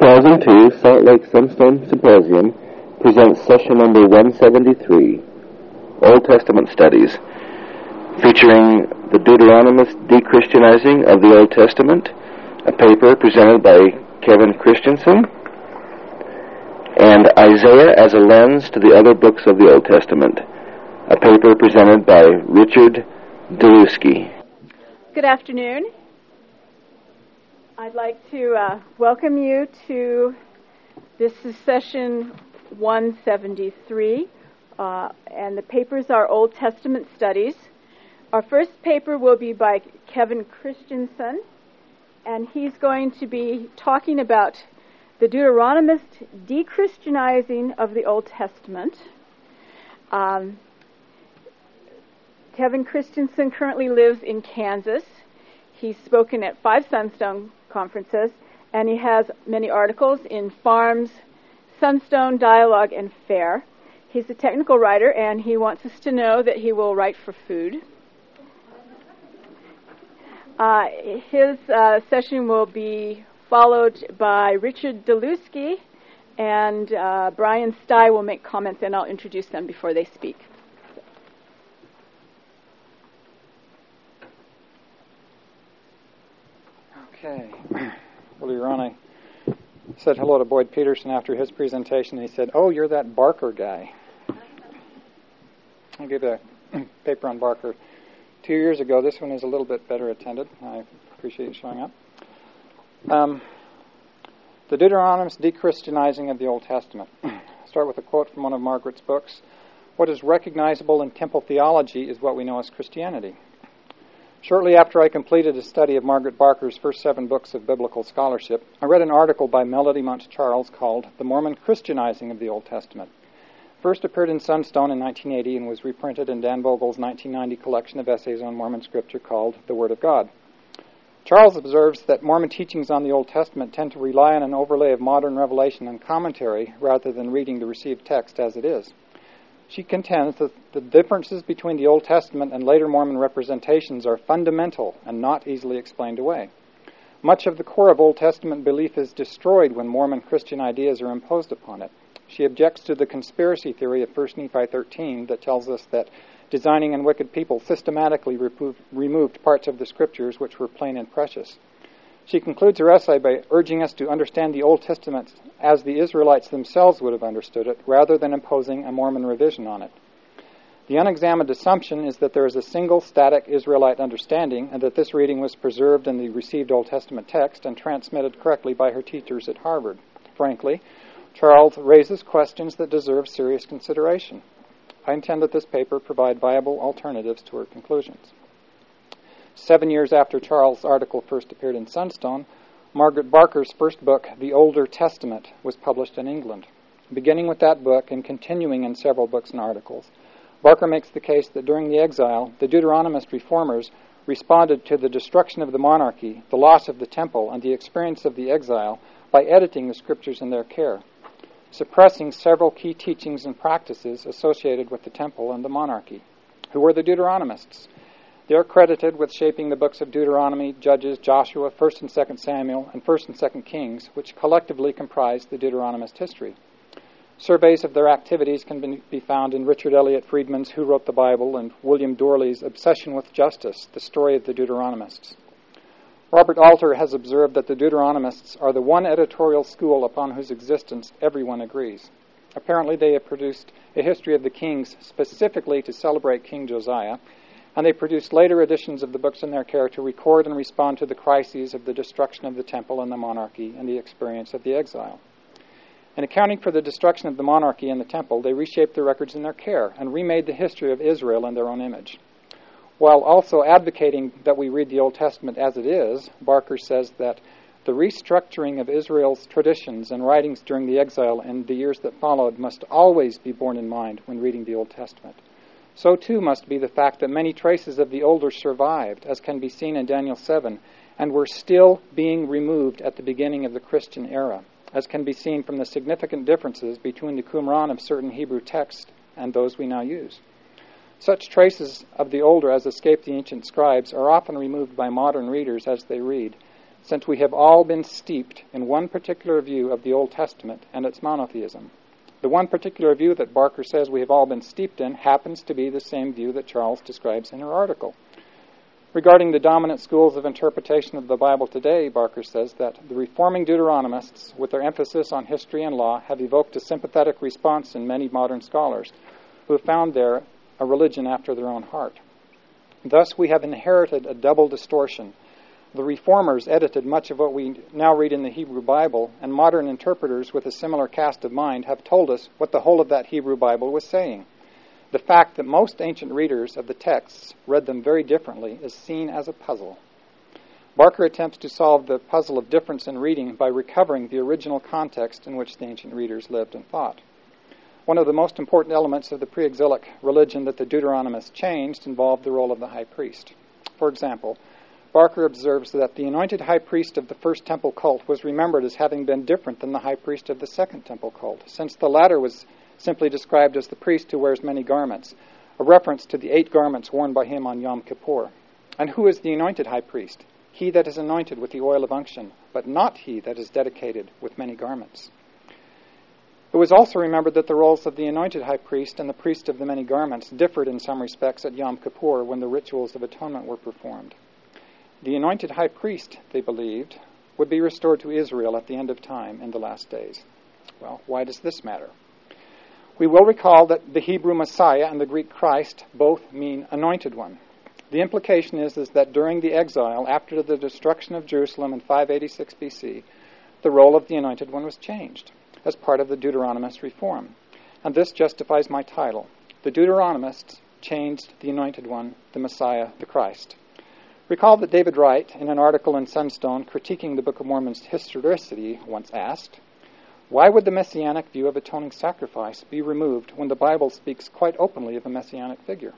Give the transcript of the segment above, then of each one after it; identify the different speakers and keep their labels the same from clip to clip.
Speaker 1: 2002 Salt Lake Sunstone Symposium presents session number 173, Old Testament Studies, featuring the Deuteronomist Dechristianizing of the Old Testament, a paper presented by Kevin Christensen, and Isaiah as a Lens to the Other Books of the Old Testament, a paper presented by Richard Deluski.
Speaker 2: Good afternoon. I'd like to welcome you to this is session 173, and the papers are Old Testament Studies. Our first paper will be by Kevin Christensen, and he's going to be talking about the Deuteronomist Dechristianizing of the Old Testament. Kevin Christensen currently lives in Kansas. He's spoken at 5 Sunstone conferences, and he has many articles in Farms, Sunstone, Dialogue, and Fair. He's a technical writer, and he wants us to know that he will write for food. His session will be followed by Richard Deluski, and Brian Stye will make comments, and I'll introduce them before they speak.
Speaker 3: Okay. Earlier on, I said hello to Boyd Peterson after his presentation, and he said, "Oh, you're that Barker guy." I gave a paper on Barker 2 years ago. This one is a little bit better attended. I appreciate you showing up. The Deuteronomist Dechristianizing of the Old Testament. I'll start with a quote from one of Margaret's books. "What is recognizable in temple theology is what we know as Christianity." Shortly after I completed a study of Margaret Barker's first 7 books of biblical scholarship, I read an article by Melody Muntz Charles called The Mormon Christianizing of the Old Testament. First appeared in Sunstone in 1980 and was reprinted in Dan Vogel's 1990 collection of essays on Mormon scripture called The Word of God. Charles observes that Mormon teachings on the Old Testament tend to rely on an overlay of modern revelation and commentary rather than reading the received text as it is. She contends that the differences between the Old Testament and later Mormon representations are fundamental and not easily explained away. Much of the core of Old Testament belief is destroyed when Mormon Christian ideas are imposed upon it. She objects to the conspiracy theory of 1 Nephi 13 that tells us that designing and wicked people systematically removed parts of the Scriptures which were plain and precious. She concludes her essay by urging us to understand the Old Testament as the Israelites themselves would have understood it, rather than imposing a Mormon revision on it. The unexamined assumption is that there is a single static Israelite understanding, and that this reading was preserved in the received Old Testament text and transmitted correctly by her teachers at Harvard. Frankly, Charles raises questions that deserve serious consideration. I intend that this paper provide viable alternatives to her conclusions. 7 years after Charles' article first appeared in Sunstone, Margaret Barker's first book, The Older Testament, was published in England. Beginning with that book and continuing in several books and articles, Barker makes the case that during the exile, the Deuteronomist reformers responded to the destruction of the monarchy, the loss of the temple, and the experience of the exile by editing the scriptures in their care, suppressing several key teachings and practices associated with the temple and the monarchy. Who were the Deuteronomists? They are credited with shaping the books of Deuteronomy, Judges, Joshua, 1st and 2nd Samuel, and 1st and 2nd Kings, which collectively comprise the Deuteronomist history. Surveys of their activities can be found in Richard Elliott Friedman's Who Wrote the Bible and William Dorley's Obsession with Justice, the Story of the Deuteronomists. Robert Alter has observed that the Deuteronomists are the one editorial school upon whose existence everyone agrees. Apparently they have produced a history of the kings specifically to celebrate King Josiah, and they produced later editions of the books in their care to record and respond to the crises of the destruction of the temple and the monarchy and the experience of the exile. In accounting for the destruction of the monarchy and the temple, they reshaped the records in their care and remade the history of Israel in their own image. While also advocating that we read the Old Testament as it is, Barker says that the restructuring of Israel's traditions and writings during the exile and the years that followed must always be borne in mind when reading the Old Testament. So too must be the fact that many traces of the older survived, as can be seen in Daniel 7, and were still being removed at the beginning of the Christian era, as can be seen from the significant differences between the Qumran of certain Hebrew texts and those we now use. Such traces of the older as escaped the ancient scribes are often removed by modern readers as they read, since we have all been steeped in one particular view of the Old Testament and its monotheism. The one particular view that Barker says we have all been steeped in happens to be the same view that Charles describes in her article. Regarding the dominant schools of interpretation of the Bible today, Barker says that the reforming Deuteronomists, with their emphasis on history and law, have evoked a sympathetic response in many modern scholars who have found there a religion after their own heart. Thus, we have inherited a double distortion. The reformers edited much of what we now read in the Hebrew Bible, and modern interpreters with a similar cast of mind have told us what the whole of that Hebrew Bible was saying. The fact that most ancient readers of the texts read them very differently is seen as a puzzle. Barker attempts to solve the puzzle of difference in reading by recovering the original context in which the ancient readers lived and thought. One of the most important elements of the pre-exilic religion that the Deuteronomists changed involved the role of the high priest. For example, Barker observes that the anointed high priest of the first temple cult was remembered as having been different than the high priest of the second temple cult, since the latter was simply described as the priest who wears many garments, a reference to the 8 garments worn by him on Yom Kippur. And who is the anointed high priest? He that is anointed with the oil of unction, but not he that is dedicated with many garments. It was also remembered that the roles of the anointed high priest and the priest of the many garments differed in some respects at Yom Kippur when the rituals of atonement were performed. The anointed high priest, they believed, would be restored to Israel at the end of time in the last days. Well, why does this matter? We will recall that the Hebrew Messiah and the Greek Christ both mean anointed one. The implication is that during the exile, after the destruction of Jerusalem in 586 BC, the role of the anointed one was changed as part of the Deuteronomist reform. And this justifies my title. The Deuteronomists changed the anointed one, the Messiah, the Christ. Recall that David Wright, in an article in Sunstone critiquing the Book of Mormon's historicity, once asked, why would the messianic view of atoning sacrifice be removed when the Bible speaks quite openly of a messianic figure?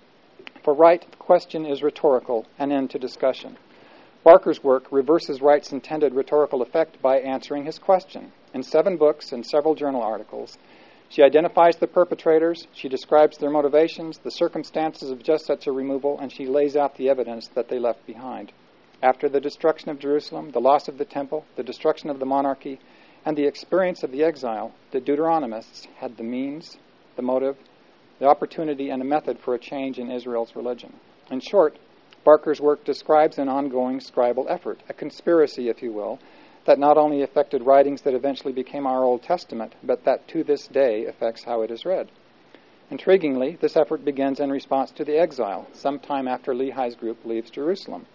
Speaker 3: For Wright, the question is rhetorical, an end to discussion. Barker's work reverses Wright's intended rhetorical effect by answering his question. In 7 books and several journal articles, she identifies the perpetrators, she describes their motivations, the circumstances of just such a removal, and she lays out the evidence that they left behind. After the destruction of Jerusalem, the loss of the temple, the destruction of the monarchy, and the experience of the exile, the Deuteronomists had the means, the motive, the opportunity, and a method for a change in Israel's religion. In short, Barker's work describes an ongoing scribal effort, a conspiracy, if you will, that not only affected writings that eventually became our Old Testament, but that to this day affects how it is read. Intriguingly, this effort begins in response to the exile, sometime after Lehi's group leaves Jerusalem.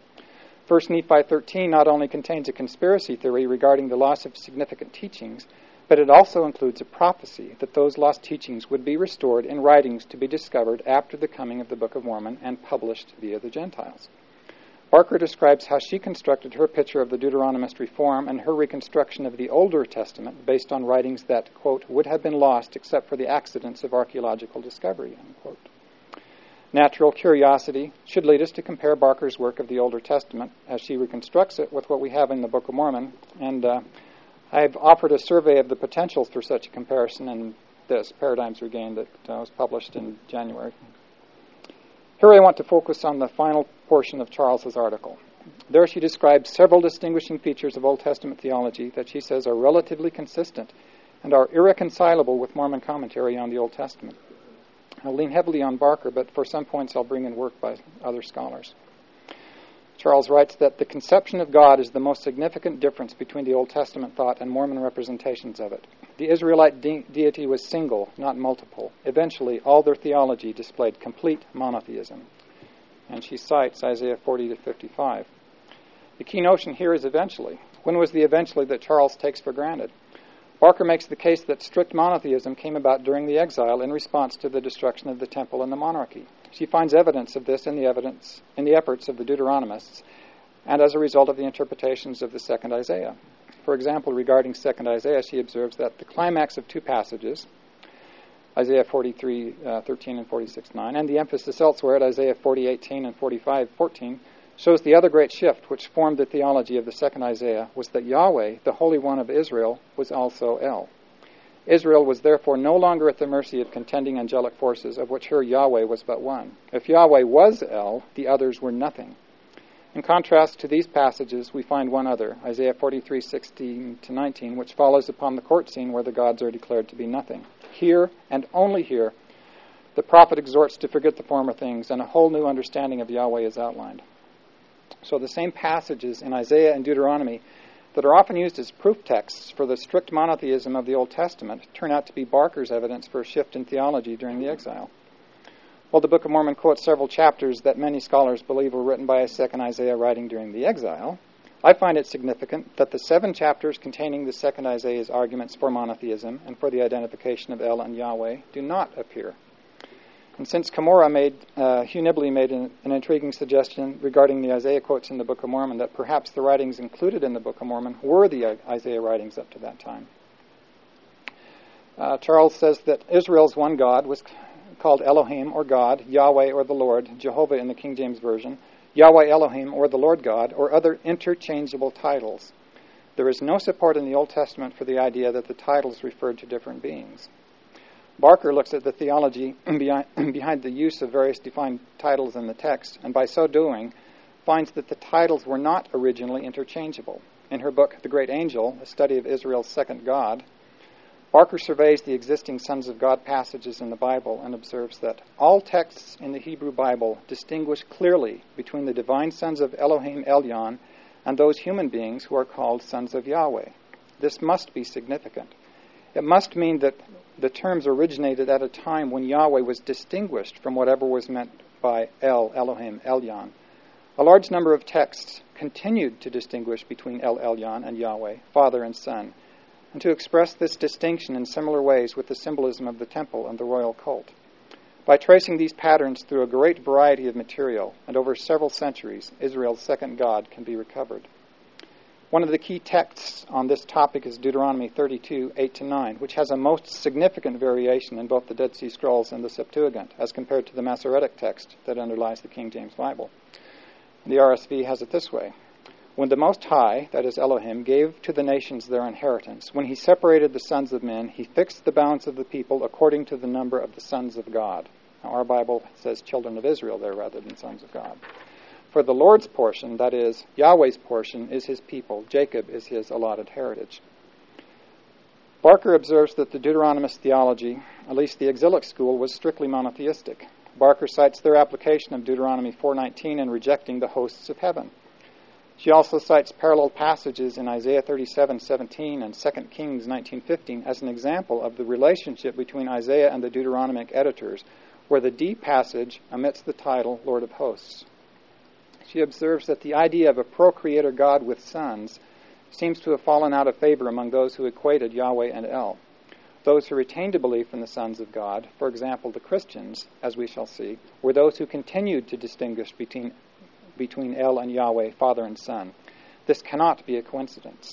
Speaker 3: 1 Nephi 13 not only contains a conspiracy theory regarding the loss of significant teachings, but it also includes a prophecy that those lost teachings would be restored in writings to be discovered after the coming of the Book of Mormon and published via the Gentiles. Barker describes how she constructed her picture of the Deuteronomist reform and her reconstruction of the Older Testament based on writings that, quote, would have been lost except for the accidents of archaeological discovery, unquote. Natural curiosity should lead us to compare Barker's work of the Older Testament as she reconstructs it with what we have in the Book of Mormon, and I've offered a survey of the potential for such a comparison in this, Paradigms Regained, that was published in January. Here I want to focus on the final portion of Charles's article. There she describes several distinguishing features of Old Testament theology that she says are relatively consistent and are irreconcilable with Mormon commentary on the Old Testament. I'll lean heavily on Barker, but for some points I'll bring in work by other scholars. Charles writes that the conception of God is the most significant difference between the Old Testament thought and Mormon representations of it. The Israelite deity was single, not multiple. Eventually, all their theology displayed complete monotheism. And she cites Isaiah 40-55. The key notion here is eventually. When was the eventually that Charles takes for granted? Barker makes the case that strict monotheism came about during the exile in response to the destruction of the temple and the monarchy. She finds evidence of this in the efforts of the Deuteronomists and as a result of the interpretations of the second Isaiah. For example, regarding second Isaiah, she observes that the climax of 2 passages, Isaiah 43:13 and 46:9, and the emphasis elsewhere at Isaiah 40:18 and 45:14, shows the other great shift which formed the theology of the second Isaiah was that Yahweh, the Holy One of Israel, was also El. Israel was therefore no longer at the mercy of contending angelic forces, of which her Yahweh was but one. If Yahweh was El, the others were nothing. In contrast to these passages, we find one other, Isaiah 43:16-19, which follows upon the court scene where the gods are declared to be nothing. Here, and only here, the prophet exhorts to forget the former things, and a whole new understanding of Yahweh is outlined. So the same passages in Isaiah and Deuteronomy that are often used as proof texts for the strict monotheism of the Old Testament turn out to be Barker's evidence for a shift in theology during the exile. While the Book of Mormon quotes several chapters that many scholars believe were written by a second Isaiah writing during the exile, I find it significant that the 7 chapters containing the second Isaiah's arguments for monotheism and for the identification of El and Yahweh do not appear. And since Cumorah Hugh Nibley made an intriguing suggestion regarding the Isaiah quotes in the Book of Mormon, that perhaps the writings included in the Book of Mormon were the Isaiah writings up to that time. Charles says that Israel's one God was called Elohim, or God, Yahweh, or the Lord, Jehovah in the King James Version, Yahweh Elohim, or the Lord God, or other interchangeable titles. There is no support in the Old Testament for the idea that the titles referred to different beings. Barker looks at the theology behind the use of various defined titles in the text, and by so doing, finds that the titles were not originally interchangeable. In her book, The Great Angel, a study of Israel's second God, Barker surveys the existing Sons of God passages in the Bible and observes that all texts in the Hebrew Bible distinguish clearly between the divine sons of Elohim Elyon and those human beings who are called sons of Yahweh. This must be significant. It must mean that the terms originated at a time when Yahweh was distinguished from whatever was meant by El, Elohim, Elyon. A large number of texts continued to distinguish between El Elyon and Yahweh, Father and Son, and to express this distinction in similar ways with the symbolism of the temple and the royal cult. By tracing these patterns through a great variety of material and over several centuries, Israel's second God can be recovered. One of the key texts on this topic is Deuteronomy 32, 8-9, which has a most significant variation in both the Dead Sea Scrolls and the Septuagint, as compared to the Masoretic text that underlies the King James Bible. The RSV has it this way: When the Most High, that is Elohim, gave to the nations their inheritance, when he separated the sons of men, he fixed the bounds of the people according to the number of the sons of God. Now, our Bible says children of Israel there rather than sons of God. For the Lord's portion, that is, Yahweh's portion, is his people. Jacob is his allotted heritage. Barker observes that the Deuteronomist theology, at least the exilic school, was strictly monotheistic. Barker cites their application of Deuteronomy 4:19 in rejecting the hosts of heaven. She also cites parallel passages in Isaiah 37:17 and 2 Kings 19:15 as an example of the relationship between Isaiah and the Deuteronomic editors, where the D passage omits the title Lord of Hosts. She observes that the idea of a procreator God with sons seems to have fallen out of favor among those who equated Yahweh and El. Those who retained a belief in the sons of God, for example the Christians, as we shall see, were those who continued to distinguish between El and Yahweh, Father and Son. This cannot be a coincidence.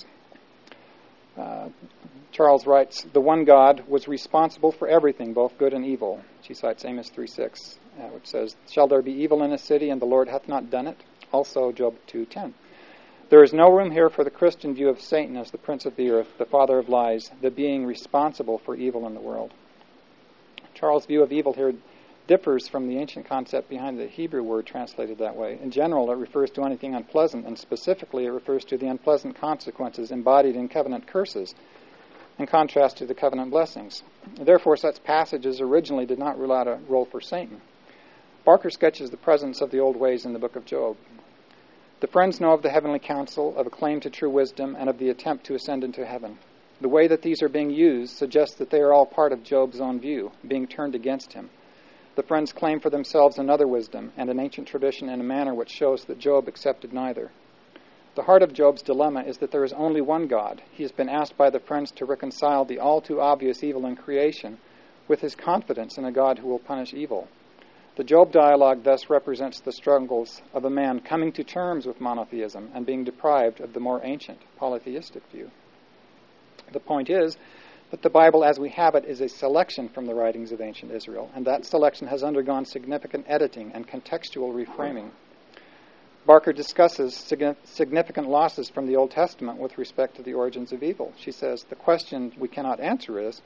Speaker 3: Charles writes, the one God was responsible for everything, both good and evil. She cites Amos 3:6, which says, Shall there be evil in a city, and the Lord hath not done it? Also Job 2:10. There is no room here for the Christian view of Satan as the prince of the earth, the father of lies, the being responsible for evil in the world. Charles' view of evil here differs from the ancient concept behind the Hebrew word translated that way. In general, it refers to anything unpleasant, and specifically it refers to the unpleasant consequences embodied in covenant curses, in contrast to the covenant blessings. Therefore, such passages originally did not rule out a role for Satan. Barker sketches the presence of the old ways in the book of Job. The friends know of the heavenly counsel, of a claim to true wisdom, and of the attempt to ascend into heaven. The way that these are being used suggests that they are all part of Job's own view, being turned against him. The friends claim for themselves another wisdom and an ancient tradition in a manner which shows that Job accepted neither. The heart of Job's dilemma is that there is only one God. He has been asked by the friends to reconcile the all-too-obvious evil in creation with his confidence in a God who will punish evil. The Job dialogue thus represents the struggles of a man coming to terms with monotheism and being deprived of the more ancient polytheistic view. The point is that the Bible as we have it is a selection from the writings of ancient Israel, and that selection has undergone significant editing and contextual reframing. Barker discusses significant losses from the Old Testament with respect to the origins of evil. She says, the question we cannot answer is,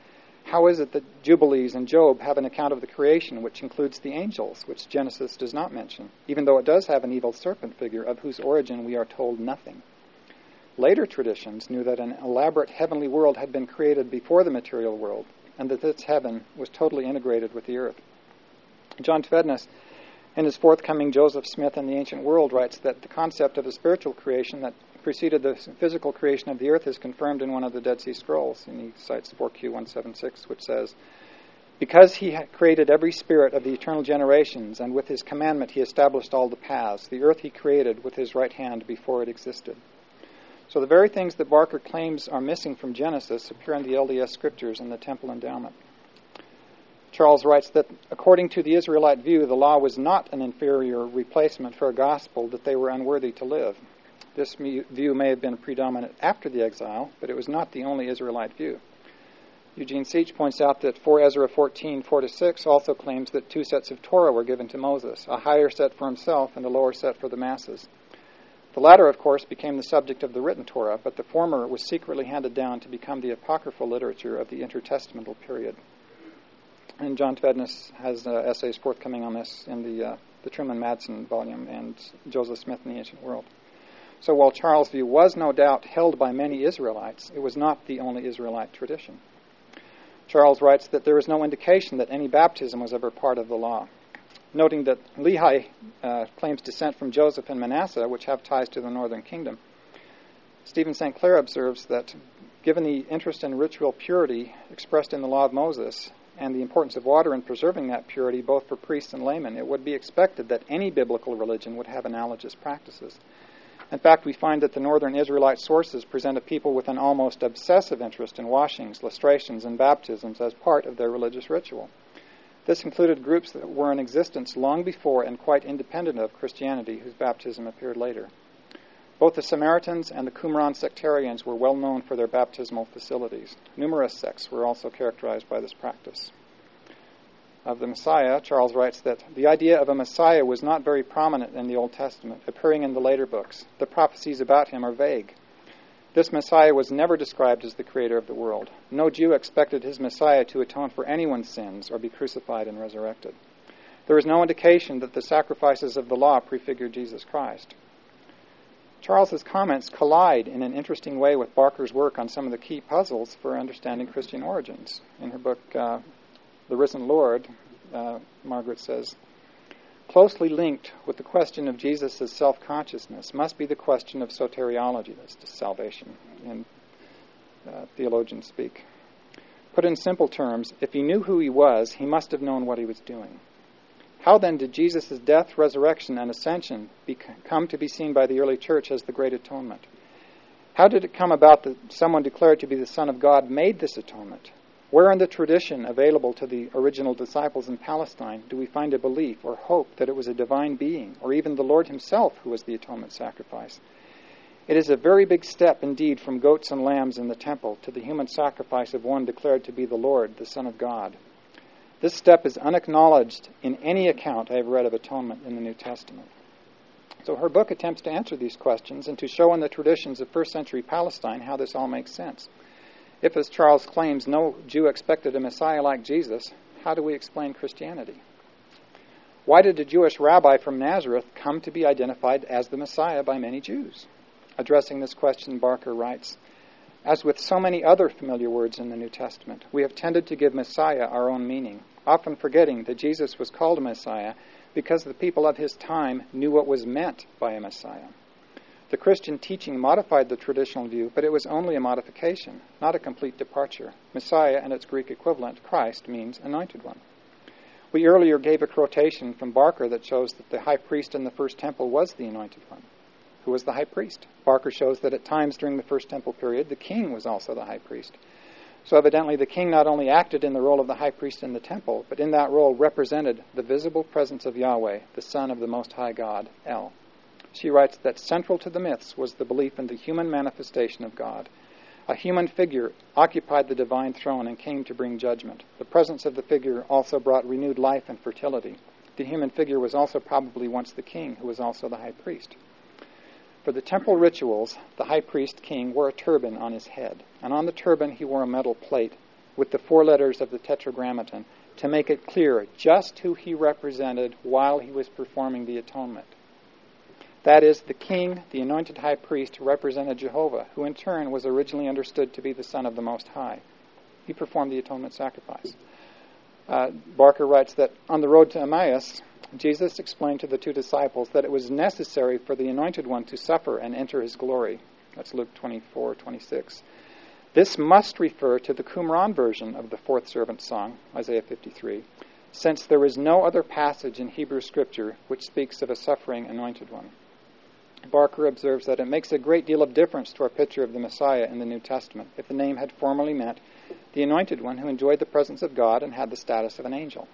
Speaker 3: How is it that Jubilees and Job have an account of the creation which includes the angels, which Genesis does not mention, even though it does have an evil serpent figure of whose origin we are told nothing? Later traditions knew that an elaborate heavenly world had been created before the material world, and that this heaven was totally integrated with the earth. John Tvednes, in his forthcoming Joseph Smith and the Ancient World, writes that the concept of a spiritual creation that preceded the physical creation of the earth is confirmed in one of the Dead Sea Scrolls, and he cites 4Q176, which says, "Because he created every spirit of the eternal generations, and with his commandment he established all the paths, the earth he created with his right hand before it existed." So the very things that Barker claims are missing from Genesis appear in the LDS scriptures and the temple endowment. Charles writes that according to the Israelite view, the law was not an inferior replacement for a gospel that they were unworthy to live. This view may have been predominant after the exile, but it was not the only Israelite view. Eugene Seach points out that 4 Ezra 14, 4-6 also claims that 2 sets of Torah were given to Moses, a higher set for himself and a lower set for the masses. The latter, of course, became the subject of the written Torah, but the former was secretly handed down to become the apocryphal literature of the intertestamental period. And John Tvednes has essays forthcoming on this in the Truman Madsen volume and Joseph Smith in the Ancient World. So while Charles' view was no doubt held by many Israelites, it was not the only Israelite tradition. Charles writes that there is no indication that any baptism was ever part of the law, noting that Lehi claims descent from Joseph and Manasseh, which have ties to the northern kingdom. Stephen St. Clair observes that given the interest in ritual purity expressed in the law of Moses and the importance of water in preserving that purity both for priests and laymen, it would be expected that any biblical religion would have analogous practices. In fact, we find that the northern Israelite sources present a people with an almost obsessive interest in washings, lustrations, and baptisms as part of their religious ritual. This included groups that were in existence long before and quite independent of Christianity, whose baptism appeared later. Both the Samaritans and the Qumran sectarians were well known for their baptismal facilities. Numerous sects were also characterized by this practice. Of the Messiah, Charles writes that the idea of a Messiah was not very prominent in the Old Testament, appearing in the later books. The prophecies about him are vague. This Messiah was never described as the creator of the world. No Jew expected his Messiah to atone for anyone's sins or be crucified and resurrected. There is no indication that the sacrifices of the law prefigured Jesus Christ. Charles's comments collide in an interesting way with Barker's work on some of the key puzzles for understanding Christian origins. In her book, The Risen Lord, Margaret says, closely linked with the question of Jesus' self-consciousness must be the question of soteriology, that's to salvation, in theologians speak. Put in simple terms, if he knew who he was, he must have known what he was doing. How then did Jesus' death, resurrection, and ascension come to be seen by the early church as the great atonement? How did it come about that someone declared to be the Son of God made this atonement? Where in the tradition available to the original disciples in Palestine do we find a belief or hope that it was a divine being, or even the Lord himself who was the atonement sacrifice? It is a very big step indeed from goats and lambs in the temple to the human sacrifice of one declared to be the Lord, the Son of God. This step is unacknowledged in any account I have read of atonement in the New Testament. So her book attempts to answer these questions and to show in the traditions of first century Palestine how this all makes sense. If, as Charles claims, no Jew expected a Messiah like Jesus, how do we explain Christianity? Why did a Jewish rabbi from Nazareth come to be identified as the Messiah by many Jews? Addressing this question, Barker writes, as with so many other familiar words in the New Testament, we have tended to give Messiah our own meaning, often forgetting that Jesus was called a Messiah because the people of his time knew what was meant by a Messiah. The Christian teaching modified the traditional view, but it was only a modification, not a complete departure. Messiah and its Greek equivalent, Christ, means anointed one. We earlier gave a quotation from Barker that shows that the high priest in the first temple was the anointed one. Who was the high priest? Barker shows that at times during the first temple period, the king was also the high priest. So evidently the king not only acted in the role of the high priest in the temple, but in that role represented the visible presence of Yahweh, the Son of the Most High God, El. She writes that central to the myths was the belief in the human manifestation of God. A human figure occupied the divine throne and came to bring judgment. The presence of the figure also brought renewed life and fertility. The human figure was also probably once the king, who was also the high priest. For the temple rituals, the high priest king wore a turban on his head, and on the turban he wore a metal plate with the 4 letters of the Tetragrammaton to make it clear just who he represented while he was performing the atonement. That is, the king, the anointed high priest, represented Jehovah, who in turn was originally understood to be the Son of the Most High. He performed the atonement sacrifice. Barker writes that on the road to Emmaus, Jesus explained to the 2 disciples that it was necessary for the Anointed One to suffer and enter his glory. That's Luke 24:26. This must refer to the Qumran version of the 4th servant song, Isaiah 53, since there is no other passage in Hebrew Scripture which speaks of a suffering Anointed One. Barker observes that it makes a great deal of difference to our picture of the Messiah in the New Testament if the name had formerly meant the Anointed One who enjoyed the presence of God and had the status of an angel.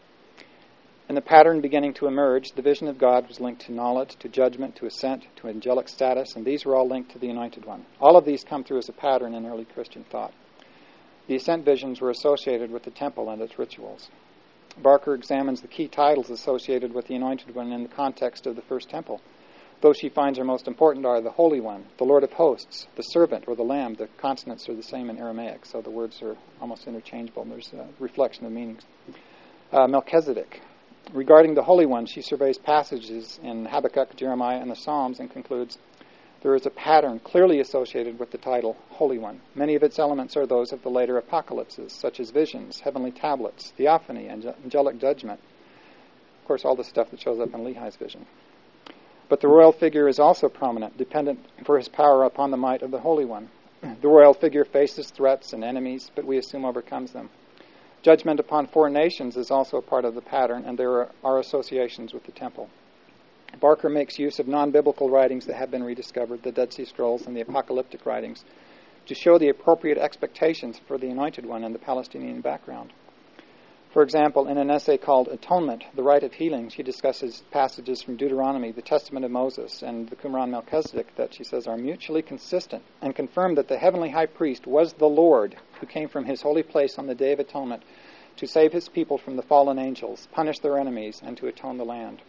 Speaker 3: In the pattern beginning to emerge, the vision of God was linked to knowledge, to judgment, to ascent, to angelic status, and these were all linked to the Anointed One. All of these come through as a pattern in early Christian thought. The ascent visions were associated with the temple and its rituals. Barker examines the key titles associated with the Anointed One in the context of the first temple. Those she finds are most important are the Holy One, the Lord of Hosts, the Servant, or the Lamb. The consonants are the same in Aramaic, so the words are almost interchangeable. There's a reflection of meanings. Melchizedek. Regarding the Holy One, she surveys passages in Habakkuk, Jeremiah, and the Psalms and concludes, there is a pattern clearly associated with the title Holy One. Many of its elements are those of the later apocalypses, such as visions, heavenly tablets, theophany, and angelic judgment. Of course, all the stuff that shows up in Lehi's vision. But the royal figure is also prominent, dependent for his power upon the might of the Holy One. The royal figure faces threats and enemies, but we assume overcomes them. Judgment upon 4 nations is also a part of the pattern, and there are associations with the temple. Barker makes use of non-biblical writings that have been rediscovered, the Dead Sea Scrolls and the apocalyptic writings, to show the appropriate expectations for the Anointed One in the Palestinian background. For example, in an essay called Atonement, the Rite of Healing, she discusses passages from Deuteronomy, the Testament of Moses, and the Qumran Melchizedek that she says are mutually consistent and confirm that the heavenly high priest was the Lord who came from his holy place on the Day of Atonement to save his people from the fallen angels, punish their enemies, and to atone the land.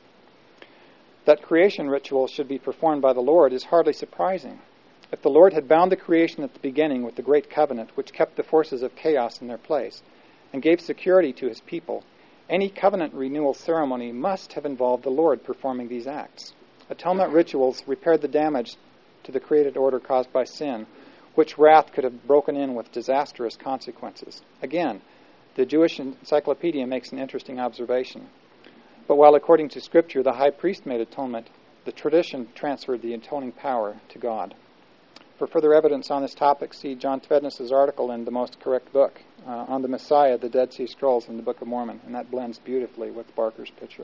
Speaker 3: That creation ritual should be performed by the Lord is hardly surprising. If the Lord had bound the creation at the beginning with the great covenant which kept the forces of chaos in their place and gave security to his people, any covenant renewal ceremony must have involved the Lord performing these acts. Atonement rituals repaired the damage to the created order caused by sin, which wrath could have broken in with disastrous consequences. Again, the Jewish Encyclopedia makes an interesting observation. But while according to Scripture the high priest made atonement, the tradition transferred the atoning power to God. For further evidence on this topic, see John Tvednis' article in The Most Correct Book on the Messiah, the Dead Sea Scrolls, and the Book of Mormon, and that blends beautifully with Barker's picture.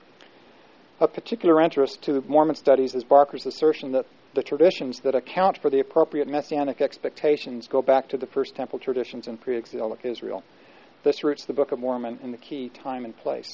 Speaker 3: Of particular interest to Mormon studies is Barker's assertion that the traditions that account for the appropriate messianic expectations go back to the First Temple traditions in pre-exilic Israel. This roots the Book of Mormon in the key time and place.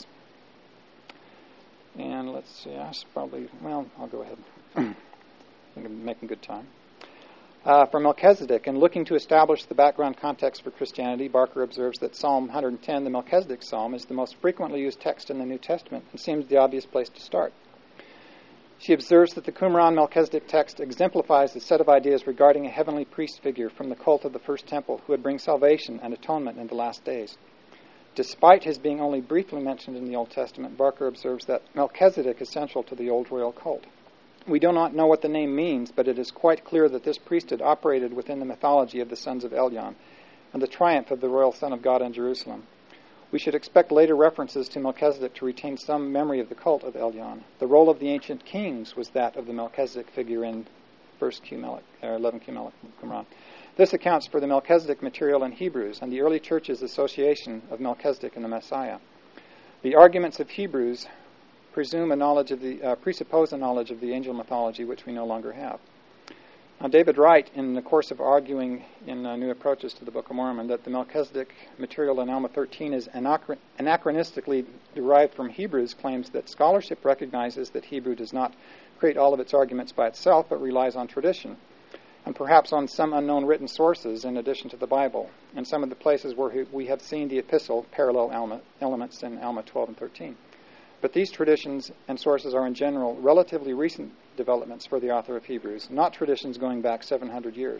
Speaker 3: And let's see, I'll go ahead. I think I'm making good time. For Melchizedek, in looking to establish the background context for Christianity, Barker observes that Psalm 110, the Melchizedek Psalm, is the most frequently used text in the New Testament and seems the obvious place to start. She observes that the Qumran Melchizedek text exemplifies a set of ideas regarding a heavenly priest figure from the cult of the First Temple who would bring salvation and atonement in the last days. Despite his being only briefly mentioned in the Old Testament, Barker observes that Melchizedek is central to the old royal cult. We do not know what the name means, but it is quite clear that this priesthood operated within the mythology of the sons of Elyon and the triumph of the royal Son of God in Jerusalem. We should expect later references to Melchizedek to retain some memory of the cult of Elyon. The role of the ancient kings was that of the Melchizedek figure in 11 Qumran. This accounts for the Melchizedek material in Hebrews and the early church's association of Melchizedek and the Messiah. The arguments of Hebrews presuppose a knowledge of the angel mythology which we no longer have. Now, David Wright, in the course of arguing in New Approaches to the Book of Mormon that the Melchizedek material in Alma 13 is anachronistically derived from Hebrews, claims that scholarship recognizes that Hebrew does not create all of its arguments by itself, but relies on tradition, and perhaps on some unknown written sources in addition to the Bible, and some of the places where we have seen the epistle parallel elements in Alma 12 and 13. But these traditions and sources are in general relatively recent developments for the author of Hebrews, not traditions going back 700 years.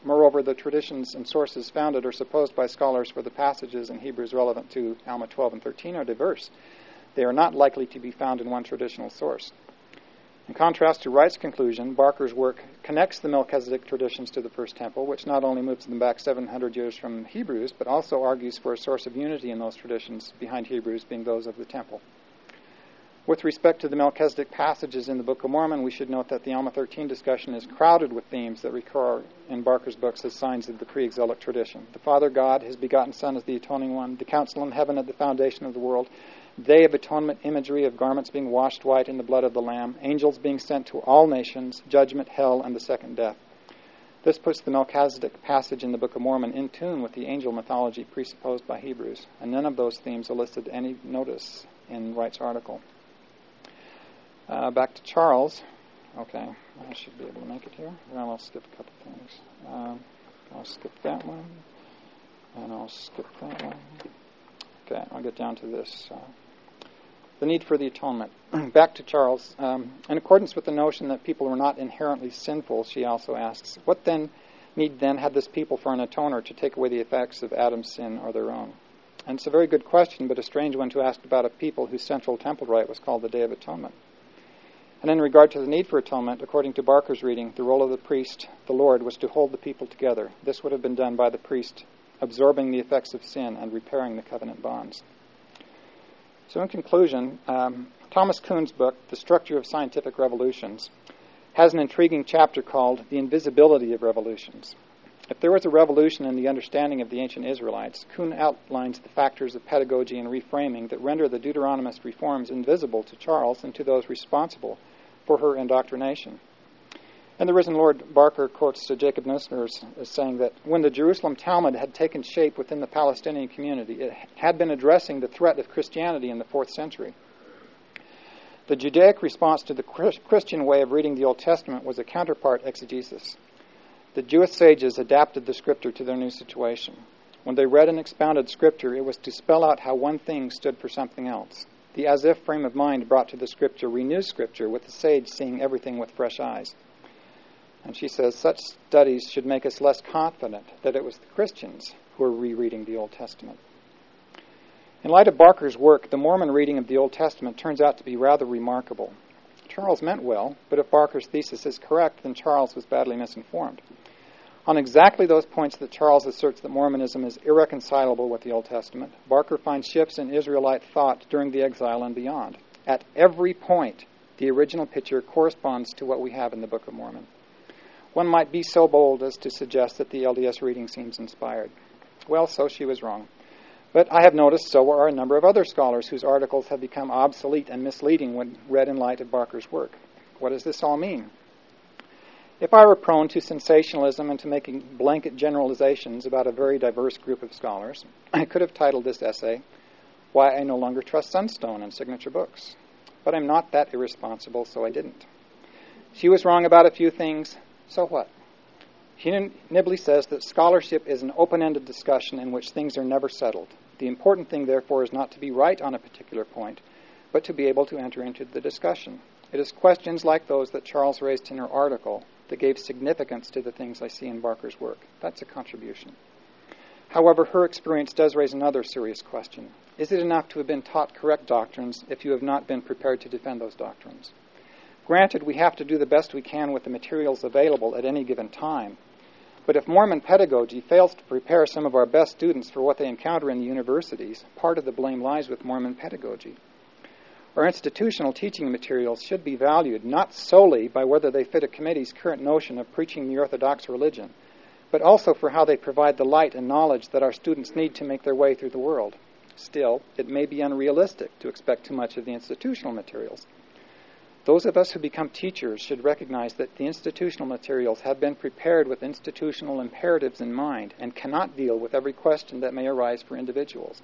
Speaker 3: Moreover, the traditions and sources founded or supposed by scholars for the passages in Hebrews relevant to Alma 12 and 13 are diverse. They are not likely to be found in one traditional source. In contrast to Wright's conclusion, Barker's work connects the Melchizedek traditions to the First Temple, which not only moves them back 700 years from Hebrews, but also argues for a source of unity in those traditions behind Hebrews being those of the Temple. With respect to the Melchizedek passages in the Book of Mormon, we should note that the Alma 13 discussion is crowded with themes that recur in Barker's books as signs of the pre-exilic tradition. The Father God, His begotten Son as the atoning one, the council in heaven at the foundation of the world, Day of Atonement imagery of garments being washed white in the blood of the Lamb, angels being sent to all nations, judgment, hell, and the second death. This puts the Melchizedek passage in the Book of Mormon in tune with the angel mythology presupposed by Hebrews, and none of those themes elicited any notice in Wright's article. Back to Charles. Okay, I should be able to make it here. Well, I'll skip a couple things. I'll skip that one, and I'll skip that one. Okay, I'll get down to this. The need for the atonement. Back to Charles. In accordance with the notion that people are not inherently sinful, she also asks, what need had this people for an atoner to take away the effects of Adam's sin or their own? And it's a very good question, but a strange one to ask about a people whose central temple rite was called the Day of Atonement. And in regard to the need for atonement, according to Barker's reading, the role of the priest, the Lord, was to hold the people together. This would have been done by the priest, absorbing the effects of sin and repairing the covenant bonds. So in conclusion, Thomas Kuhn's book, The Structure of Scientific Revolutions, has an intriguing chapter called The Invisibility of Revolutions. If there was a revolution in the understanding of the ancient Israelites, Kuhn outlines the factors of pedagogy and reframing that render the Deuteronomist reforms invisible to Charles and to those responsible for her indoctrination. And the risen Lord Barker quotes Jacob Nussner as saying that when the Jerusalem Talmud had taken shape within the Palestinian community, it had been addressing the threat of Christianity in the 4th century. The Judaic response to the Christian way of reading the Old Testament was a counterpart exegesis. The Jewish sages adapted the Scripture to their new situation. When they read and expounded Scripture, it was to spell out how one thing stood for something else. The as-if frame of mind brought to the Scripture renews Scripture, with the sage seeing everything with fresh eyes. And she says, such studies should make us less confident that it was the Christians who were rereading the Old Testament. In light of Barker's work, the Mormon reading of the Old Testament turns out to be rather remarkable. Charles meant well, but if Barker's thesis is correct, then Charles was badly misinformed. On exactly those points that Charles asserts that Mormonism is irreconcilable with the Old Testament, Barker finds shifts in Israelite thought during the exile and beyond. At every point, the original picture corresponds to what we have in the Book of Mormon. One might be so bold as to suggest that the LDS reading seems inspired. Well, so she was wrong. But I have noticed so are a number of other scholars whose articles have become obsolete and misleading when read in light of Barker's work. What does this all mean? If I were prone to sensationalism and to making blanket generalizations about a very diverse group of scholars, I could have titled this essay, Why I No Longer Trust Sunstone and Signature Books. But I'm not that irresponsible, so I didn't. She was wrong about a few things, so what? She nimbly says that scholarship is an open-ended discussion in which things are never settled. The important thing, therefore, is not to be right on a particular point, but to be able to enter into the discussion. It is questions like those that Charles raised in her article that gave significance to the things I see in Barker's work. That's a contribution. However, her experience does raise another serious question. Is it enough to have been taught correct doctrines if you have not been prepared to defend those doctrines? Granted, we have to do the best we can with the materials available at any given time. But if Mormon pedagogy fails to prepare some of our best students for what they encounter in the universities, part of the blame lies with Mormon pedagogy. Our institutional teaching materials should be valued not solely by whether they fit a committee's current notion of preaching the Orthodox religion, but also for how they provide the light and knowledge that our students need to make their way through the world. Still, it may be unrealistic to expect too much of the institutional materials. Those of us who become teachers should recognize that the institutional materials have been prepared with institutional imperatives in mind and cannot deal with every question that may arise for individuals.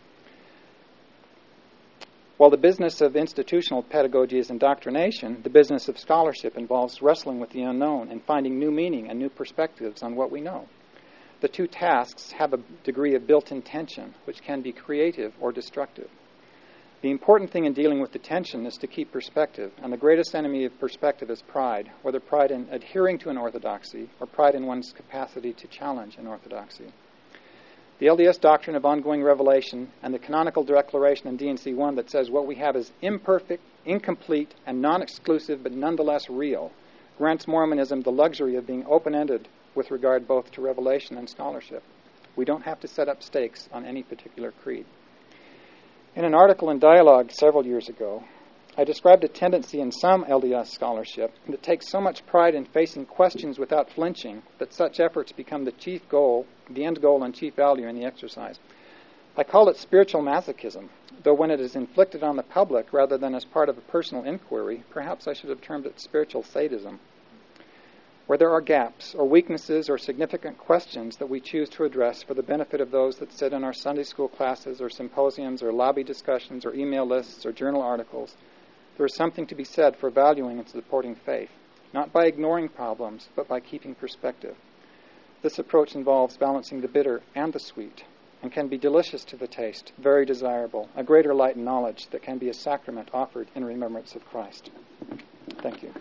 Speaker 3: While the business of institutional pedagogy is indoctrination, the business of scholarship involves wrestling with the unknown and finding new meaning and new perspectives on what we know. The two tasks have a degree of built-in tension, which can be creative or destructive. The important thing in dealing with the tension is to keep perspective, and the greatest enemy of perspective is pride, whether pride in adhering to an orthodoxy or pride in one's capacity to challenge an orthodoxy. The LDS doctrine of ongoing revelation and the canonical declaration in D&C 1 that says what we have is imperfect, incomplete, and non-exclusive, but nonetheless real, grants Mormonism the luxury of being open-ended with regard both to revelation and scholarship. We don't have to set up stakes on any particular creed. In an article in Dialogue several years ago, I described a tendency in some LDS scholarship that takes so much pride in facing questions without flinching that such efforts become the end goal and chief value in the exercise. I call it spiritual masochism, though when it is inflicted on the public rather than as part of a personal inquiry, perhaps I should have termed it spiritual sadism. Where there are gaps or weaknesses or significant questions that we choose to address for the benefit of those that sit in our Sunday school classes or symposiums or lobby discussions or email lists or journal articles, there is something to be said for valuing and supporting faith, not by ignoring problems, but by keeping perspective. This approach involves balancing the bitter and the sweet, and can be delicious to the taste, very desirable, a greater light and knowledge that can be a sacrament offered in remembrance of Christ. Thank you.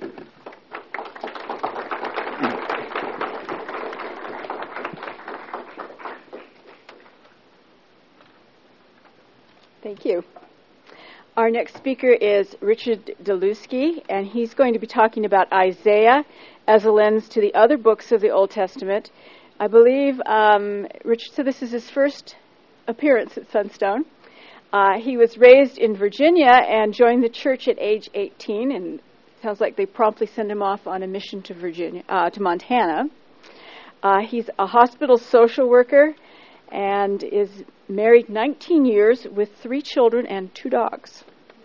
Speaker 2: Thank you. Our next speaker is Richard Delusky, and he's going to be talking about Isaiah as a lens to the other books of the Old Testament. I believe, Richard, so this is his first appearance at Sunstone. He was raised in Virginia and joined the church at age 18, and it sounds like they promptly sent him off on a mission to Montana. He's a hospital social worker and is married 19 years with 3 children and 2 dogs.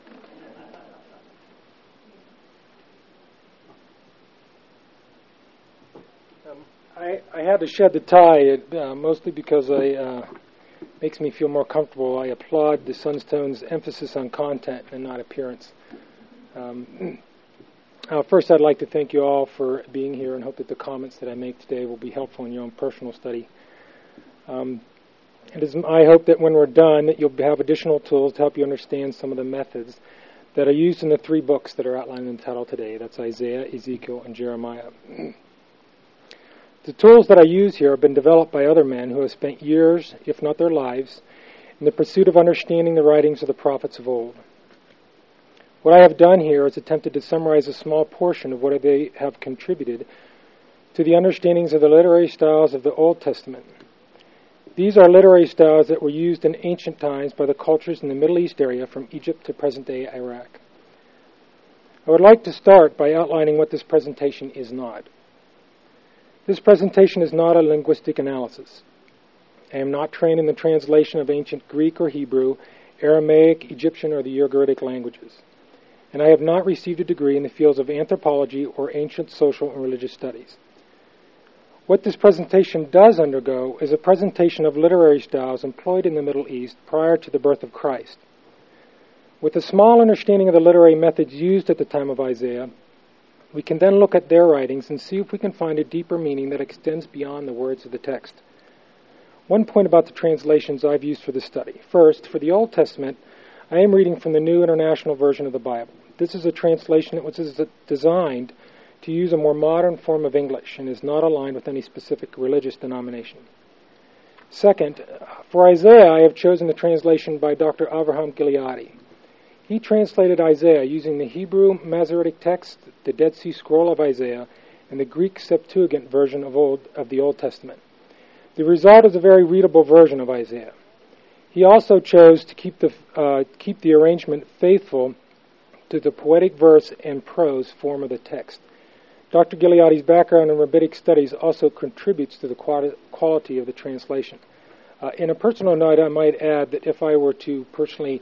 Speaker 4: I had to shed the tie, mostly because it makes me feel more comfortable. I applaud the Sunstone's emphasis on content and not appearance. First, I'd like to thank you all for being here and hope that the comments that I make today will be helpful in your own personal study. It is my hope that when we're done, that you'll have additional tools to help you understand some of the methods that are used in the 3 books that are outlined in the title today. That's Isaiah, Ezekiel, and Jeremiah. The tools that I use here have been developed by other men who have spent years, if not their lives, in the pursuit of understanding the writings of the prophets of old. What I have done here is attempted to summarize a small portion of what they have contributed to the understandings of the literary styles of the Old Testament. These are literary styles that were used in ancient times by the cultures in the Middle East area from Egypt to present-day Iraq. I would like to start by outlining what this presentation is not. This presentation is not a linguistic analysis. I am not trained in the translation of ancient Greek or Hebrew, Aramaic, Egyptian, or the Ugaritic languages, and I have not received a degree in the fields of anthropology or ancient social and religious studies. What this presentation does undergo is a presentation of literary styles employed in the Middle East prior to the birth of Christ. With a small understanding of the literary methods used at the time of Isaiah, we can then look at their writings and see if we can find a deeper meaning that extends beyond the words of the text. One point about the translations I've used for this study. First, for the Old Testament, I am reading from the New International Version of the Bible. This is a translation that was designed to use a more modern form of English and is not aligned with any specific religious denomination. Second, for Isaiah, I have chosen the translation by Dr. Avraham Gileadi. He translated Isaiah using the Hebrew Masoretic text, the Dead Sea Scroll of Isaiah, and the Greek Septuagint version of the Old Testament. The result is a very readable version of Isaiah. He also chose to keep the arrangement faithful to the poetic verse and prose form of the text. Dr. Gileadi's background in rabbinic studies also contributes to the quality of the translation. In a personal note, I might add that if I was personally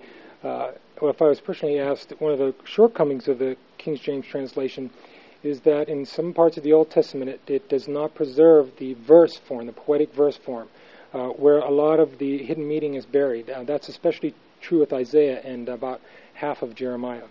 Speaker 4: asked, one of the shortcomings of the King James translation is that in some parts of the Old Testament it does not preserve the verse form, the poetic verse form, where a lot of the hidden meaning is buried. That's especially true with Isaiah and about half of Jeremiah.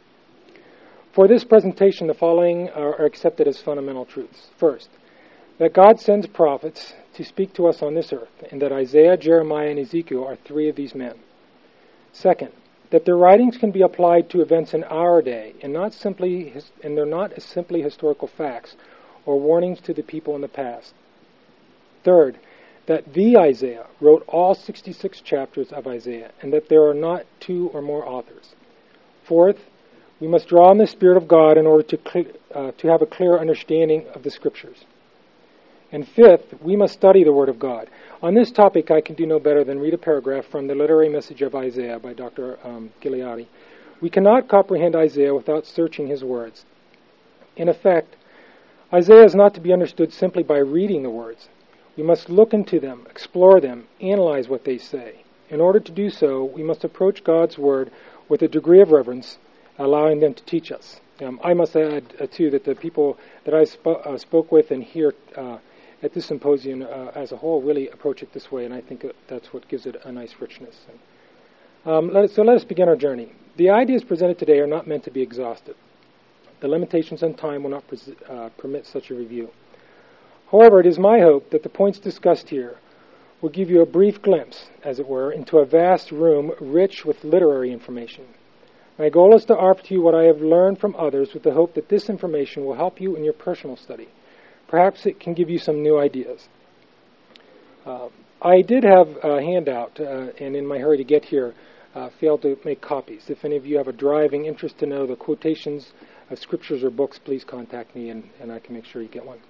Speaker 4: For this presentation, the following are accepted as fundamental truths. First, that God sends prophets to speak to us on this earth, and that Isaiah, Jeremiah, and Ezekiel are 3 of these men. Second, that their writings can be applied to events in our day, and they're not simply historical facts or warnings to the people in the past. Third, that the Isaiah wrote all 66 chapters of Isaiah, and that there are not two or more authors. Fourth, we must draw on the Spirit of God in order to have a clear understanding of the Scriptures. And fifth, we must study the Word of God. On this topic, I can do no better than read a paragraph from the Literary Message of Isaiah by Dr. Gileadi. We cannot comprehend Isaiah without searching his words. In effect, Isaiah is not to be understood simply by reading the words. We must look into them, explore them, analyze what they say. In order to do so, we must approach God's Word with a degree of reverence, allowing them to teach us. I must add, too, that the people that I spoke with and here at this symposium as a whole really approach it this way, and I think that's what gives it a nice richness. So let us begin our journey. The ideas presented today are not meant to be exhaustive. The limitations on time will not permit such a review. However, it is my hope that the points discussed here will give you a brief glimpse, as it were, into a vast room rich with literary information. My goal is to offer to you what I have learned from others with the hope that this information will help you in your personal study. Perhaps it can give you some new ideas. I did have a handout, and in my hurry to get here, failed to make copies. If any of you have a driving interest to know the quotations of scriptures or books, please contact me, and I can make sure you get one.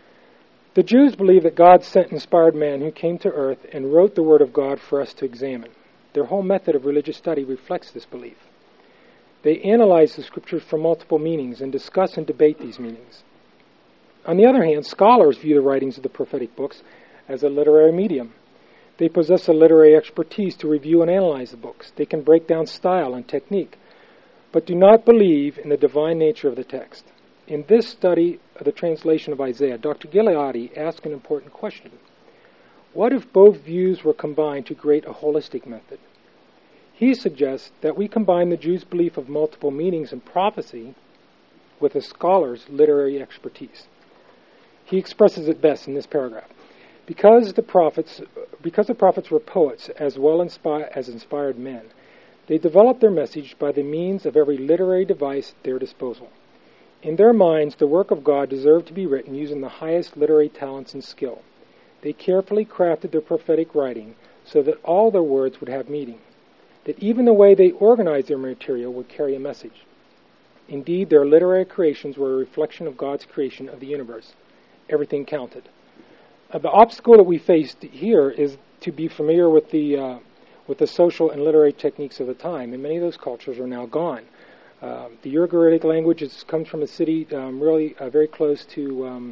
Speaker 4: The Jews believe that God sent inspired man who came to earth and wrote the Word of God for us to examine. Their whole method of religious study reflects this belief. They analyze the Scriptures for multiple meanings and discuss and debate these meanings. On the other hand, scholars view the writings of the prophetic books as a literary medium. They possess a literary expertise to review and analyze the books. They can break down style and technique, but do not believe in the divine nature of the text. In this study of the translation of Isaiah, Dr. Gileadi asked an important question. What if both views were combined to create a holistic method? He suggests that we combine the Jews' belief of multiple meanings and prophecy with a scholar's literary expertise. He expresses it best in this paragraph. Because the prophets were poets as well as inspired men, they developed their message by the means of every literary device at their disposal. In their minds, the work of God deserved to be written using the highest literary talents and skill. They carefully crafted their prophetic writing so that all their words would have meaning, that even the way they organized their material would carry a message. Indeed, their literary creations were a reflection of God's creation of the universe. Everything counted. The obstacle that we faced here is to be familiar with the social and literary techniques of the time, and many of those cultures are now gone. The Ugaritic language comes from a city very close to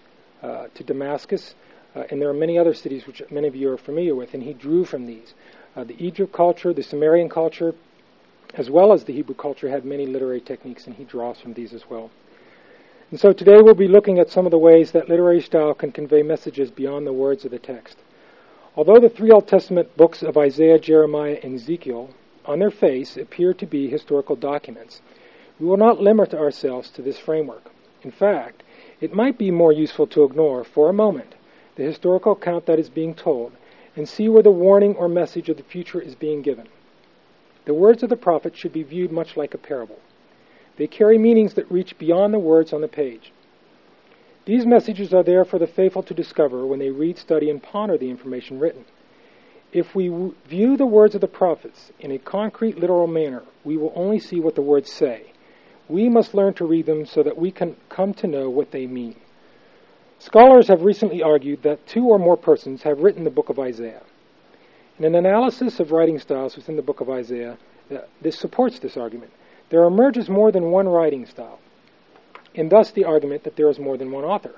Speaker 4: Damascus, and there are many other cities which many of you are familiar with, and he drew from these. The Egypt culture, the Sumerian culture, as well as the Hebrew culture, had many literary techniques, and he draws from these as well. And so today we'll be looking at some of the ways that literary style can convey messages beyond the words of the text. Although the three Old Testament books of Isaiah, Jeremiah, and Ezekiel on their face appear to be historical documents, we will not limit ourselves to this framework. In fact, it might be more useful to ignore, for a moment, the historical account that is being told and see where the warning or message of the future is being given. The words of the prophet should be viewed much like a parable. They carry meanings that reach beyond the words on the page. These messages are there for the faithful to discover when they read, study, and ponder the information written. If we view the words of the prophets in a concrete, literal manner, we will only see what the words say. We must learn to read them so that we can come to know what they mean. Scholars have recently argued that two or more persons have written the book of Isaiah. In an analysis of writing styles within the book of Isaiah, this supports this argument. There emerges more than one writing style, and thus the argument that there is more than one author.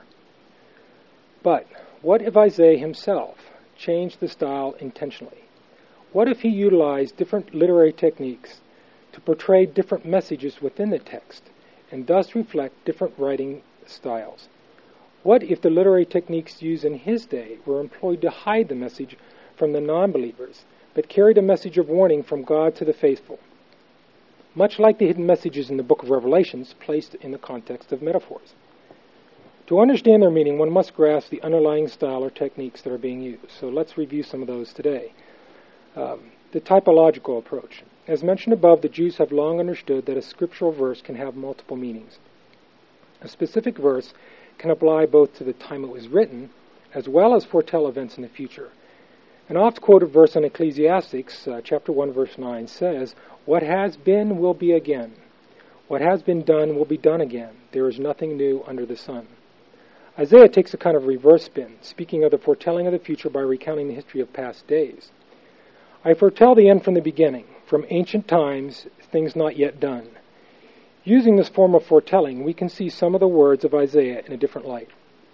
Speaker 4: But what if Isaiah himself changed the style intentionally? What if he utilized different literary techniques to portray different messages within the text and thus reflect different writing styles? What if the literary techniques used in his day were employed to hide the message from the non-believers, but carried a message of warning from God to the faithful? Much like the hidden messages in the book of Revelations placed in the context of metaphors. To understand their meaning, one must grasp the underlying style or techniques that are being used. So let's review some of those today. The typological approach. As mentioned above, the Jews have long understood that a scriptural verse can have multiple meanings. A specific verse can apply both to the time it was written, as well as foretell events in the future. An oft-quoted verse in Ecclesiastes, chapter 1, verse 9, says, "What has been will be again. What has been done will be done again. There is nothing new under the sun." Isaiah takes a kind of reverse spin, speaking of the foretelling of the future by recounting the history of past days. "I foretell the end from the beginning, from ancient times, things not yet done." Using this form of foretelling, we can see some of the words of Isaiah in a different light.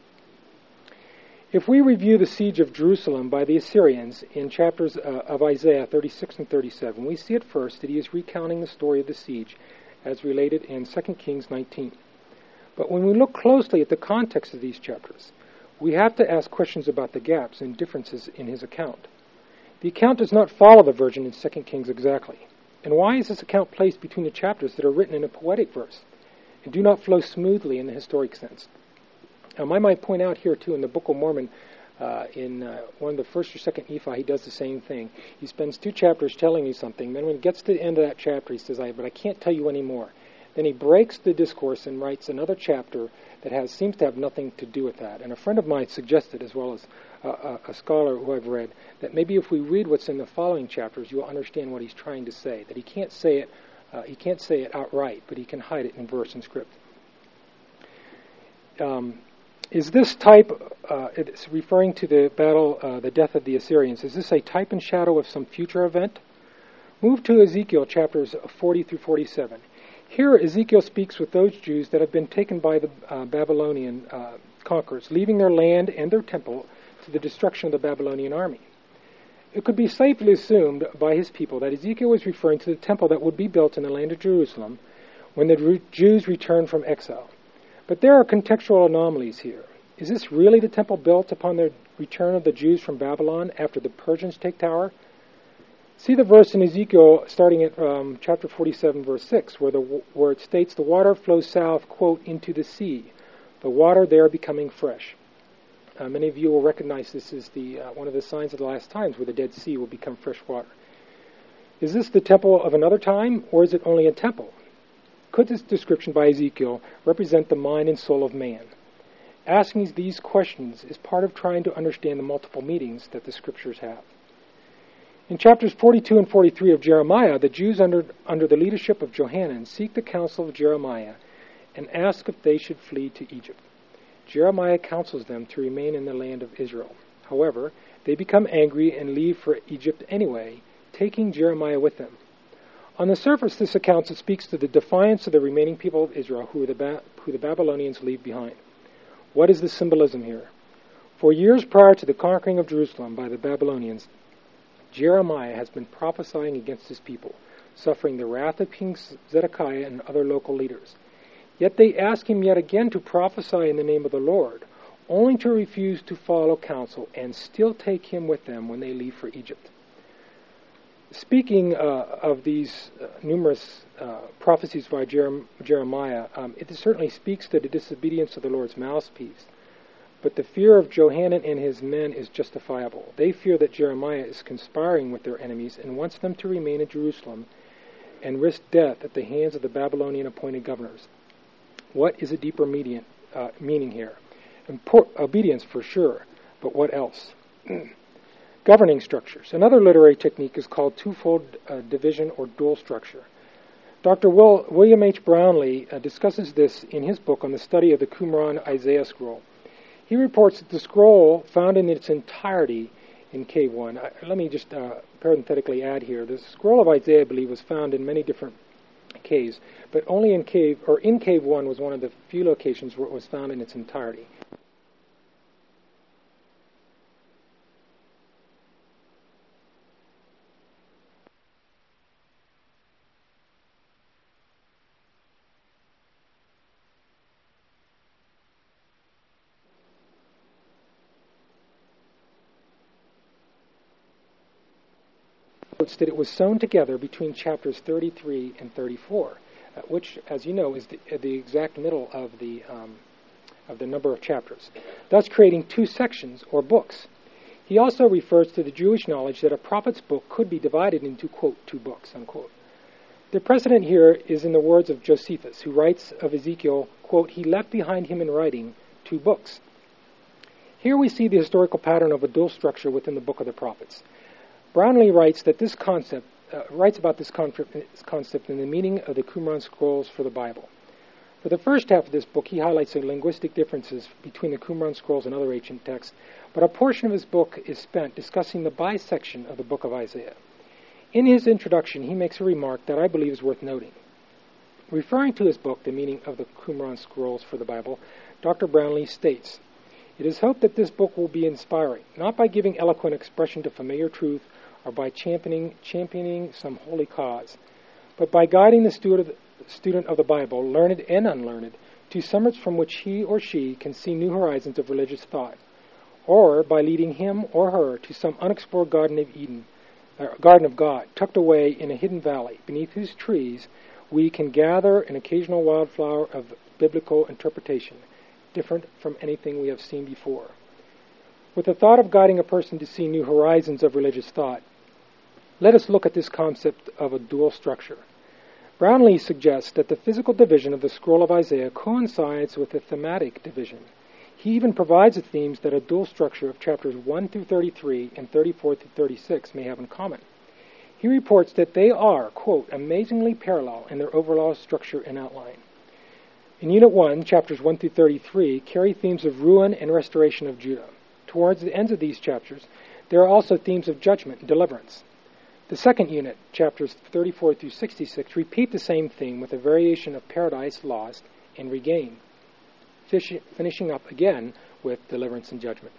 Speaker 4: If we review the siege of Jerusalem by the Assyrians in chapters of Isaiah 36 and 37, we see at first that he is recounting the story of the siege as related in 2 Kings 19. But when we look closely at the context of these chapters, we have to ask questions about the gaps and differences in his account. The account does not follow the version in 2 Kings exactly. And why is this account placed between the chapters that are written in a poetic verse and do not flow smoothly in the historic sense? I might point out here, too, in the Book of Mormon, in one of the first or second Ephah, he does the same thing. He spends 2 chapters telling you something. Then when he gets to the end of that chapter, he says, but I can't tell you any more. Then he breaks the discourse and writes another chapter that seems to have nothing to do with that. And a friend of mine suggested, as well as a scholar who I've read, that maybe if we read what's in the following chapters, you'll understand what he's trying to say. That he can't say it outright, but he can hide it in verse and script. Is this type, it's referring to the battle, the death of the Assyrians, is this a type and shadow of some future event? Move to Ezekiel chapters 40 through 47. Here Ezekiel speaks with those Jews that have been taken by the Babylonian conquerors, leaving their land and their temple to the destruction of the Babylonian army. It could be safely assumed by his people that Ezekiel was referring to the temple that would be built in the land of Jerusalem when the Jews returned from exile. But there are contextual anomalies here. Is this really the temple built upon the return of the Jews from Babylon after the Persians take power? See the verse in Ezekiel starting at chapter 47, verse 6, where it states, "The water flows south, quote, into the sea, the water there becoming fresh." Many of you will recognize this as one of the signs of the last times, where the Dead Sea will become fresh water. Is this the temple of another time, or is it only a temple? Could this description by Ezekiel represent the mind and soul of man? Asking these questions is part of trying to understand the multiple meanings that the scriptures have. In chapters 42 and 43 of Jeremiah, the Jews under the leadership of Johanan seek the counsel of Jeremiah and ask if they should flee to Egypt. Jeremiah counsels them to remain in the land of Israel. However, they become angry and leave for Egypt anyway, taking Jeremiah with them. On the surface, this account speaks to the defiance of the remaining people of Israel who the Babylonians leave behind. What is the symbolism here? For years prior to the conquering of Jerusalem by the Babylonians, Jeremiah has been prophesying against his people, suffering the wrath of King Zedekiah and other local leaders. Yet they ask him yet again to prophesy in the name of the Lord, only to refuse to follow counsel and still take him with them when they leave for Egypt. Speaking of these numerous prophecies by Jeremiah, it certainly speaks to the disobedience of the Lord's mouthpiece. But the fear of Johanan and his men is justifiable. They fear that Jeremiah is conspiring with their enemies and wants them to remain in Jerusalem and risk death at the hands of the Babylonian appointed governors. What is a deeper meaning here? Obedience for sure, but what else? Governing structures. Another literary technique is called twofold division or dual structure. Dr. William H. Brownlee discusses this in his book on the study of the Qumran Isaiah scroll. He reports that the scroll found in its entirety in Cave 1. Let me just parenthetically add here, the scroll of Isaiah, I believe, was found in many different caves, but only in Cave 1 was one of the few locations where it was found in its entirety. That it was sewn together between chapters 33 and 34, which, as you know, is the exact middle of the number of chapters, thus creating 2 sections or books. He also refers to the Jewish knowledge that a prophet's book could be divided into, quote, 2 books, unquote. The precedent here is in the words of Josephus, who writes of Ezekiel, quote, "He left behind him in writing 2 books." Here we see the historical pattern of a dual structure within the Book of the Prophets. Brownlee writes about this concept in the meaning of the Qumran scrolls for the Bible. For the first half of this book, he highlights the linguistic differences between the Qumran scrolls and other ancient texts, but a portion of his book is spent discussing the bisection of the book of Isaiah. In his introduction, he makes a remark that I believe is worth noting. Referring to his book, The Meaning of the Qumran Scrolls for the Bible, Dr. Brownlee states, "It is hoped that this book will be inspiring, not by giving eloquent expression to familiar truth or by championing some holy cause, but by guiding the student of the Bible, learned and unlearned, to summits from which he or she can see new horizons of religious thought, or by leading him or her to some unexplored Garden of God, tucked away in a hidden valley, beneath whose trees we can gather an occasional wildflower of biblical interpretation, different from anything we have seen before." With the thought of guiding a person to see new horizons of religious thought, let us look at this concept of a dual structure. Brownlee suggests that the physical division of the scroll of Isaiah coincides with the thematic division. He even provides the themes that a dual structure of chapters 1 through 33 and 34 through 36 may have in common. He reports that they are, quote, "amazingly parallel in their overall structure and outline." In Unit 1, chapters 1 through 33 carry themes of ruin and restoration of Judah. Towards the ends of these chapters, there are also themes of judgment and deliverance. The second unit, chapters 34 through 66, repeat the same theme with a variation of paradise lost and regained, finishing up again with deliverance and judgment.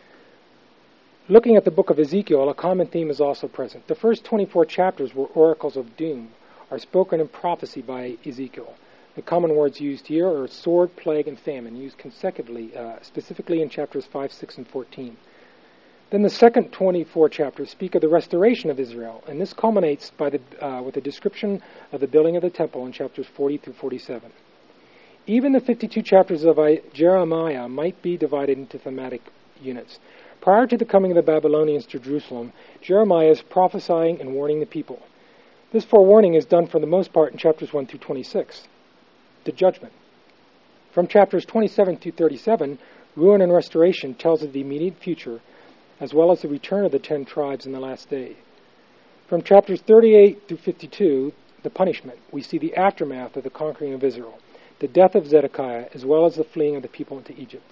Speaker 4: Looking at the book of Ezekiel, a common theme is also present. The first 24 chapters, where oracles of doom are spoken in prophecy by Ezekiel. The common words used here are sword, plague, and famine, used consecutively, specifically in chapters 5, 6, and 14. Then the second 24 chapters speak of the restoration of Israel, and this culminates with a description of the building of the temple in chapters 40 through 47. Even the 52 chapters of Jeremiah might be divided into thematic units. Prior to the coming of the Babylonians to Jerusalem, Jeremiah is prophesying and warning the people. This forewarning is done for the most part in chapters 1 through 26, the judgment. From chapters 27 through 37, ruin and restoration tells of the immediate future, as well as the return of the 10 tribes in the last day. From chapters 38 through 52, the punishment, we see the aftermath of the conquering of Israel, the death of Zedekiah, as well as the fleeing of the people into Egypt.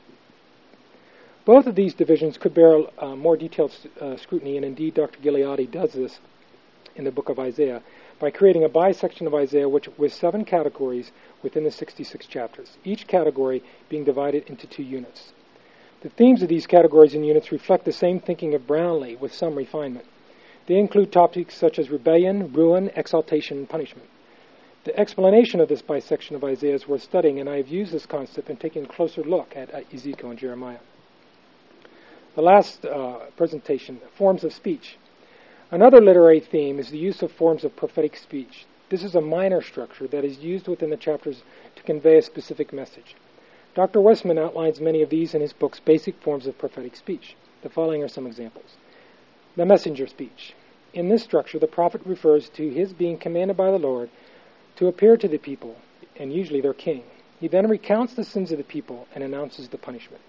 Speaker 4: Both of these divisions could bear more detailed scrutiny, and indeed Dr. Gileadi does this in the book of Isaiah by creating a bisection of Isaiah with 7 categories within the 66 chapters, each category being divided into 2 units. The themes of these categories and units reflect the same thinking of Brownlee with some refinement. They include topics such as rebellion, ruin, exaltation, and punishment. The explanation of this bisection of Isaiah is worth studying, and I have used this concept in taking a closer look at Ezekiel and Jeremiah. The last presentation, forms of speech. Another literary theme is the use of forms of prophetic speech. This is a minor structure that is used within the chapters to convey a specific message. Dr. Westman outlines many of these in his book's Basic Forms of Prophetic Speech. The following are some examples. The messenger speech. In this structure, the prophet refers to his being commanded by the Lord to appear to the people, and usually their king. He then recounts the sins of the people and announces the punishment.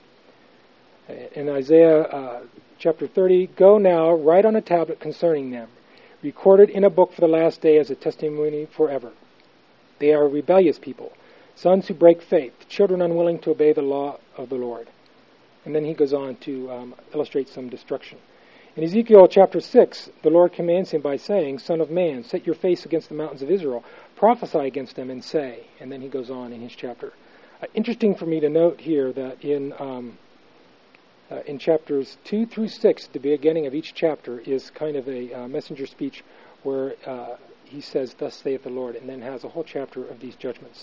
Speaker 4: In Isaiah chapter 30, "Go now, write on a tablet concerning them, recorded in a book for the last day as a testimony forever. They are a rebellious people, sons who break faith, children unwilling to obey the law of the Lord." And then he goes on to illustrate some destruction. In Ezekiel chapter 6, the Lord commands him by saying, "Son of man, set your face against the mountains of Israel, prophesy against them and say," and then he goes on in his chapter. Interesting for me to note here that in chapters 2 through 6, the beginning of each chapter is kind of a messenger speech where he says, "Thus saith the Lord," and then has a whole chapter of these judgments.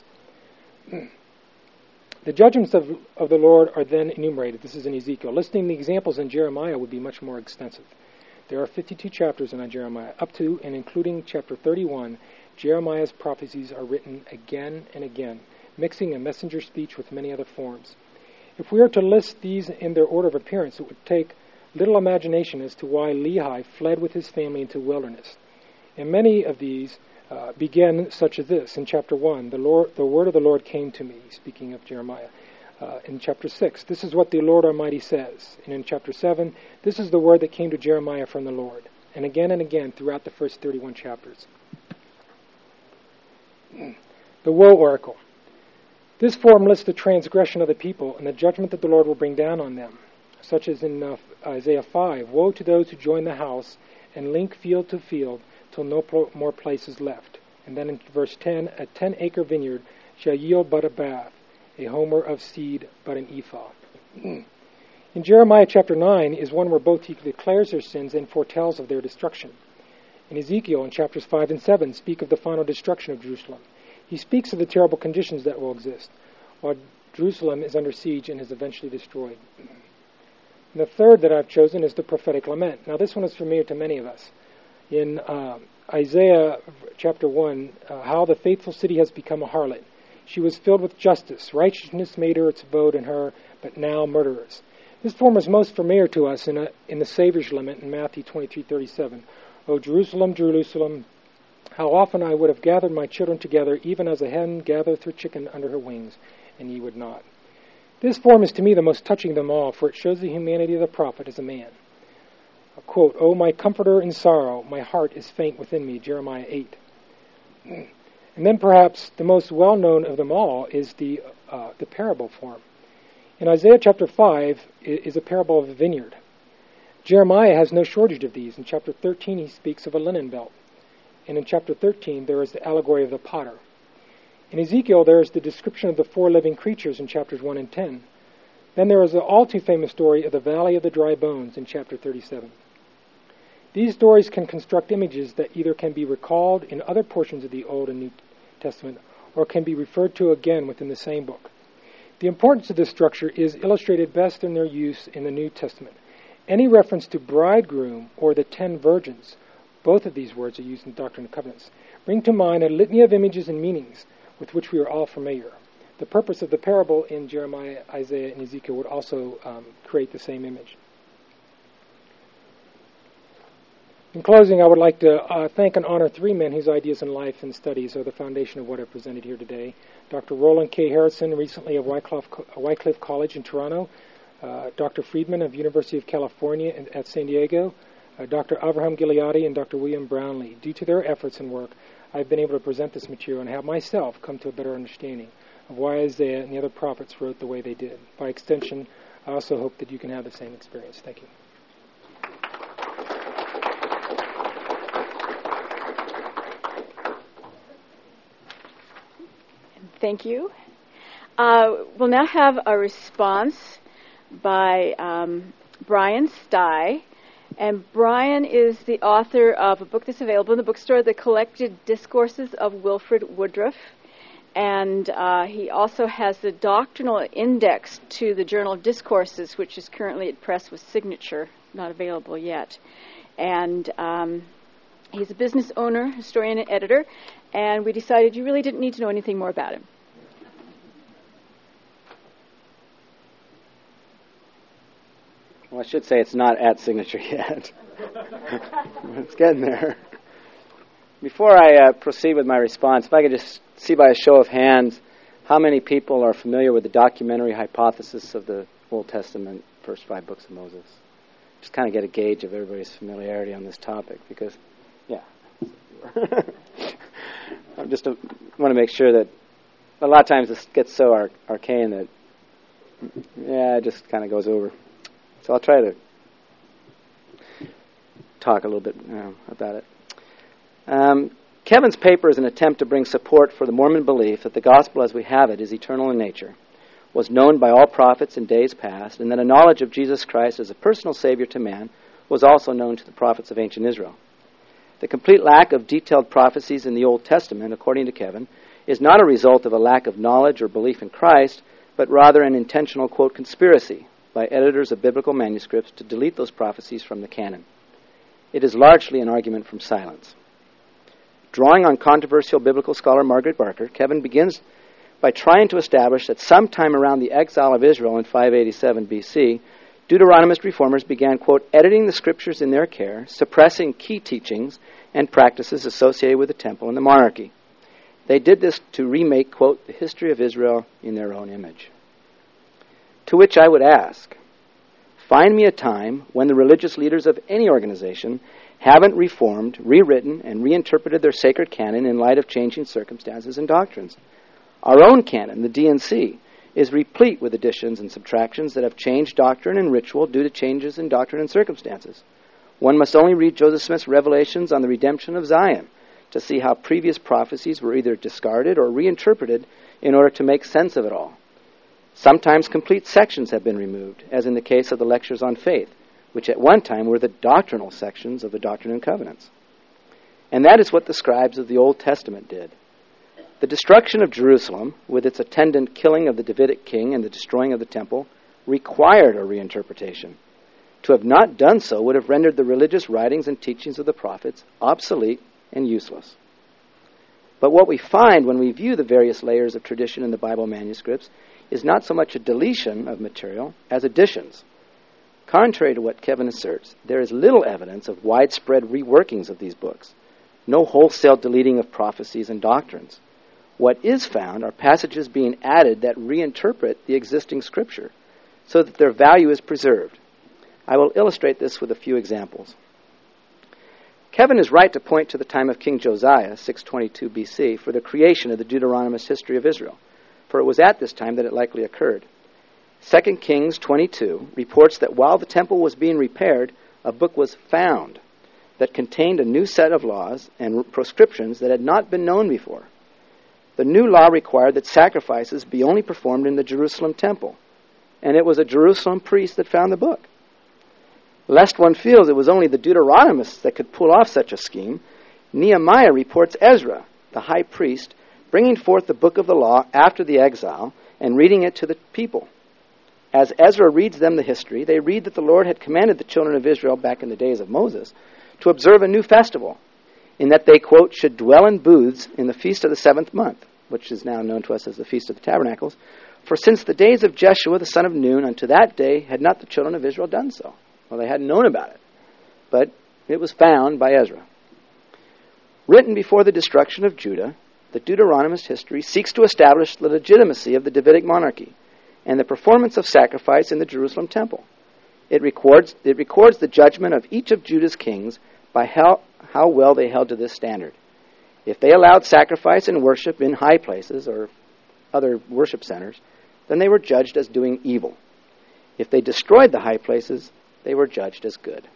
Speaker 4: The judgments of the Lord are then enumerated. This is in Ezekiel. Listing the examples in Jeremiah would be much more extensive. There are 52 chapters in Jeremiah. Up to and including chapter 31, Jeremiah's prophecies are written again and again, mixing a messenger speech with many other forms. If we are to list these in their order of appearance, it would take little imagination as to why Lehi fled with his family into the wilderness. In many of these, began such as this. In chapter 1, the word of the Lord came to me, speaking of Jeremiah. In chapter 6, this is what the Lord Almighty says. And in chapter 7, this is the word that came to Jeremiah from the Lord. And again throughout the first 31 chapters. The Woe Oracle. This form lists the transgression of the people and the judgment that the Lord will bring down on them, such as in Isaiah 5, Woe to those who join the house and link field to field till no more place is left. And then in verse 10, a 10-acre vineyard shall yield but a bath, a homer of seed but an ephah. In Jeremiah chapter 9 is one where both he declares their sins and foretells of their destruction. In Ezekiel, in chapters 5 and 7, speak of the final destruction of Jerusalem. He speaks of the terrible conditions that will exist, while Jerusalem is under siege and is eventually destroyed. And the third that I've chosen is the prophetic lament. Now this one is familiar to many of us. In Isaiah chapter 1, how the faithful city has become a harlot. She was filled with justice. Righteousness made her its abode in her, but now murderers. This form is most familiar to us in the Savior's lament in Matthew 23:37. O Jerusalem, Jerusalem, how often I would have gathered my children together, even as a hen gathereth her chicken under her wings, and ye would not. This form is to me the most touching of them all, for it shows the humanity of the prophet as a man. A quote, O my comforter in sorrow, my heart is faint within me, Jeremiah 8. And then perhaps the most well-known of them all is the parable form. In Isaiah chapter 5 is a parable of a vineyard. Jeremiah has no shortage of these. In chapter 13 he speaks of a linen belt. And in chapter 13 there is the allegory of the potter. In Ezekiel there is the description of the 4 living creatures in chapters 1 and 10. Then there is the all too famous story of the valley of the dry bones in chapter 37. These stories can construct images that either can be recalled in other portions of the Old and New Testament or can be referred to again within the same book. The importance of this structure is illustrated best in their use in the New Testament. Any reference to bridegroom or the 10 virgins, both of these words are used in Doctrine and Covenants, bring to mind a litany of images and meanings with which we are all familiar. The purpose of the parable in Jeremiah, Isaiah, and Ezekiel would also create the same image. In closing, I would like to thank and honor 3 men whose ideas in life and studies are the foundation of what I've presented here today. Dr. Roland K. Harrison, recently of Wycliffe College in Toronto, Dr. Friedman of University of California at San Diego, Dr. Avraham Gileadi, and Dr. William Brownlee. Due to their efforts and work, I've been able to present this material and have myself come to a better understanding of why Isaiah and the other prophets wrote the way they did. By extension, I also hope that you can have the same experience. Thank you.
Speaker 2: Thank you. We'll now have a response by Brian Stye. And Brian is the author of a book that's available in the bookstore, The Collected Discourses of Wilford Woodruff. And he also has the doctrinal index to the Journal of Discourses, which is currently at press with signature, not available yet. And he's a business owner, historian, and editor. And we decided you really didn't need to know anything more about him.
Speaker 5: Well, I should say it's not at signature yet. It's getting there. Before I proceed with my response, if I could just see by a show of hands how many people are familiar with the documentary hypothesis of the Old Testament, first 5 books of Moses. Just kind of get a gauge of everybody's familiarity on this topic because, yeah. I just want to make sure that a lot of times this gets so arcane that, it just kind of goes over. So I'll try to talk a little bit about it. Kevin's paper is an attempt to bring support for the Mormon belief that the gospel as we have it is eternal in nature, was known by all prophets in days past, and that a knowledge of Jesus Christ as a personal Savior to man was also known to the prophets of ancient Israel. The complete lack of detailed prophecies in the Old Testament, according to Kevin, is not a result of a lack of knowledge or belief in Christ, but rather an intentional, quote, conspiracy by editors of biblical manuscripts to delete those prophecies from the canon. It is largely an argument from silence. Drawing on controversial biblical scholar Margaret Barker, Kevin begins by trying to establish that sometime around the exile of Israel in 587 BC, Deuteronomist reformers began, quote, editing the scriptures in their care, suppressing key teachings and practices associated with the temple and the monarchy. They did this to remake, quote, the history of Israel in their own image. To which I would ask, find me a time when the religious leaders of any organization haven't reformed, rewritten, and reinterpreted their sacred canon in light of changing circumstances and doctrines. Our own canon, the D&C, is replete with additions and subtractions that have changed doctrine and ritual due to changes in doctrine and circumstances. One must only read Joseph Smith's Revelations on the redemption of Zion to see how previous prophecies were either discarded or reinterpreted in order to make sense of it all. Sometimes complete sections have been removed, as in the case of the Lectures on Faith, which at one time were the doctrinal sections of the Doctrine and Covenants. And that is what the scribes of the Old Testament did. The destruction of Jerusalem, with its attendant killing of the Davidic king and the destroying of the temple, required a reinterpretation. To have not done so would have rendered the religious writings and teachings of the prophets obsolete and useless. But what we find when we view the various layers of tradition in the Bible manuscripts is not so much a deletion of material as additions. Contrary to what Kevin asserts, there is little evidence of widespread reworkings of these books, no wholesale deleting of prophecies and doctrines. What is found are passages being added that reinterpret the existing scripture so that their value is preserved. I will illustrate this with a few examples. Kevin is right to point to the time of King Josiah, 622 BC, for the creation of the Deuteronomist history of Israel, for it was at this time that it likely occurred. 2 Kings 22 reports that while the temple was being repaired, a book was found that contained a new set of laws and prescriptions that had not been known before. The new law required that sacrifices be only performed in the Jerusalem temple, and it was a Jerusalem priest that found the book. Lest one feels it was only the Deuteronomists that could pull off such a scheme, Nehemiah reports Ezra, the high priest, bringing forth the book of the law after the exile and reading it to the people. As Ezra reads them the history, they read that the Lord had commanded the children of Israel back in the days of Moses to observe a new festival, in that they, quote, should dwell in booths in the feast of the 7th month, which is now known to us as the Feast of the Tabernacles, for since the days of Jeshua the son of Nun unto that day had not the children of Israel done so. Well, they hadn't known about it, but it was found by Ezra. Written before the destruction of Judah, the Deuteronomist history seeks to establish the legitimacy of the Davidic monarchy and the performance of sacrifice in the Jerusalem temple. It records the judgment of each of Judah's kings by how well they held to this standard. If they allowed sacrifice and worship in high places or other worship centers, then they were judged as doing evil. If they destroyed the high places, they were judged as good.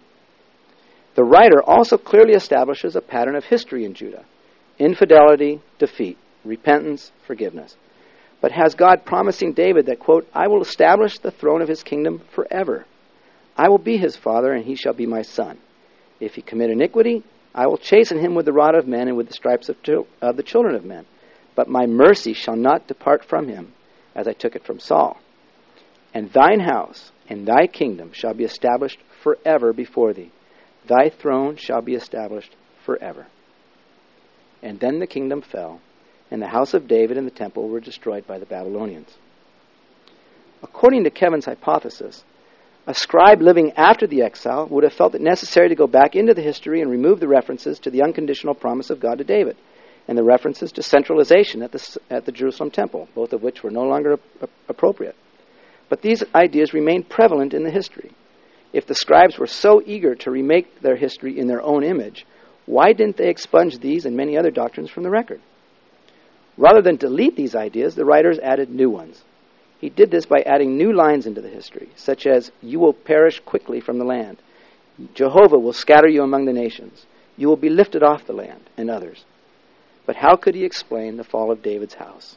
Speaker 5: The writer also clearly establishes a pattern of history in Judah: infidelity, defeat, repentance, forgiveness. But has God promising David that, quote, I will establish the throne of his kingdom forever. I will be his father, and he shall be my son. If he commit iniquity, I will chasten him with the rod of men and with the stripes of the children of men. But my mercy shall not depart from him, as I took it from Saul. And thine house and thy kingdom shall be established forever before thee. Thy throne shall be established forever. And then the kingdom fell, and the house of David and the temple were destroyed by the Babylonians. According to Kevin's hypothesis, a scribe living after the exile would have felt it necessary to go back into the history and remove the references to the unconditional promise of God to David and the references to centralization at the Jerusalem temple, both of which were no longer appropriate. But these ideas remained prevalent in the history. If the scribes were so eager to remake their history in their own image, why didn't they expunge these and many other doctrines from the record? Rather than delete these ideas, the writers added new ones. He did this by adding new lines into the history, such as, you will perish quickly from the land. Jehovah will scatter you among the nations. You will be lifted off the land, and others. But how could he explain the fall of David's house?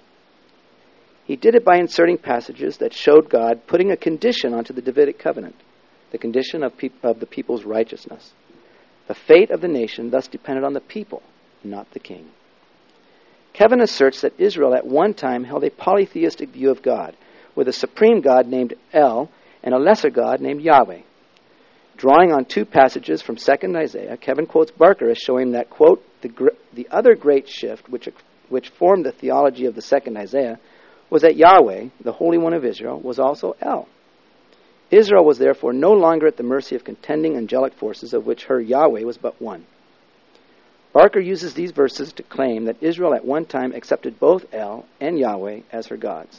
Speaker 5: He did it by inserting passages that showed God putting a condition onto the Davidic covenant, the condition of the people's righteousness. The fate of the nation thus depended on the people, not the king. Kevin asserts that Israel at one time held a polytheistic view of God, with a supreme God named El and a lesser God named Yahweh. Drawing on two passages from 2nd Isaiah, Kevin quotes Barker as showing that, quote, the other great shift which formed the theology of the 2nd Isaiah was that Yahweh, the Holy One of Israel, was also El. Israel was therefore no longer at the mercy of contending angelic forces, of which her Yahweh was but one. Barker uses these verses to claim that Israel at one time accepted both El and Yahweh as her gods.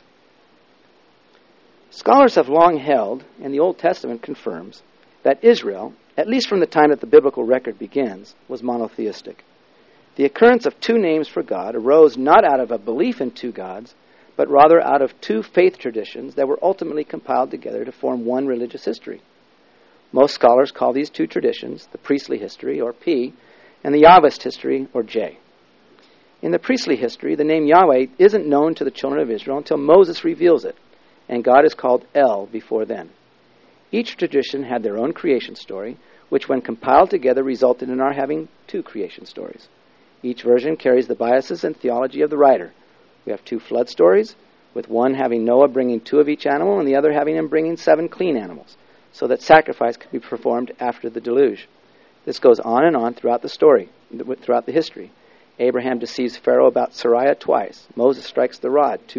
Speaker 5: Scholars have long held, and the Old Testament confirms, that Israel, at least from the time that the biblical record begins, was monotheistic. The occurrence of two names for God arose not out of a belief in two gods, but rather out of two faith traditions that were ultimately compiled together to form one religious history. Most scholars call these two traditions the priestly history, or P, and the Yahwist history, or J. In the priestly history, the name Yahweh isn't known to the children of Israel until Moses reveals it, and God is called El before then. Each tradition had their own creation story, which when compiled together resulted in our having two creation stories. Each version carries the biases and theology of the writer. We have two flood stories, with one having Noah bringing 2 of each animal and the other having him bringing 7 clean animals, so that sacrifice could be performed after the deluge. This goes on and on throughout the story, throughout the history. Abraham deceives Pharaoh about Sarai twice. Moses strikes the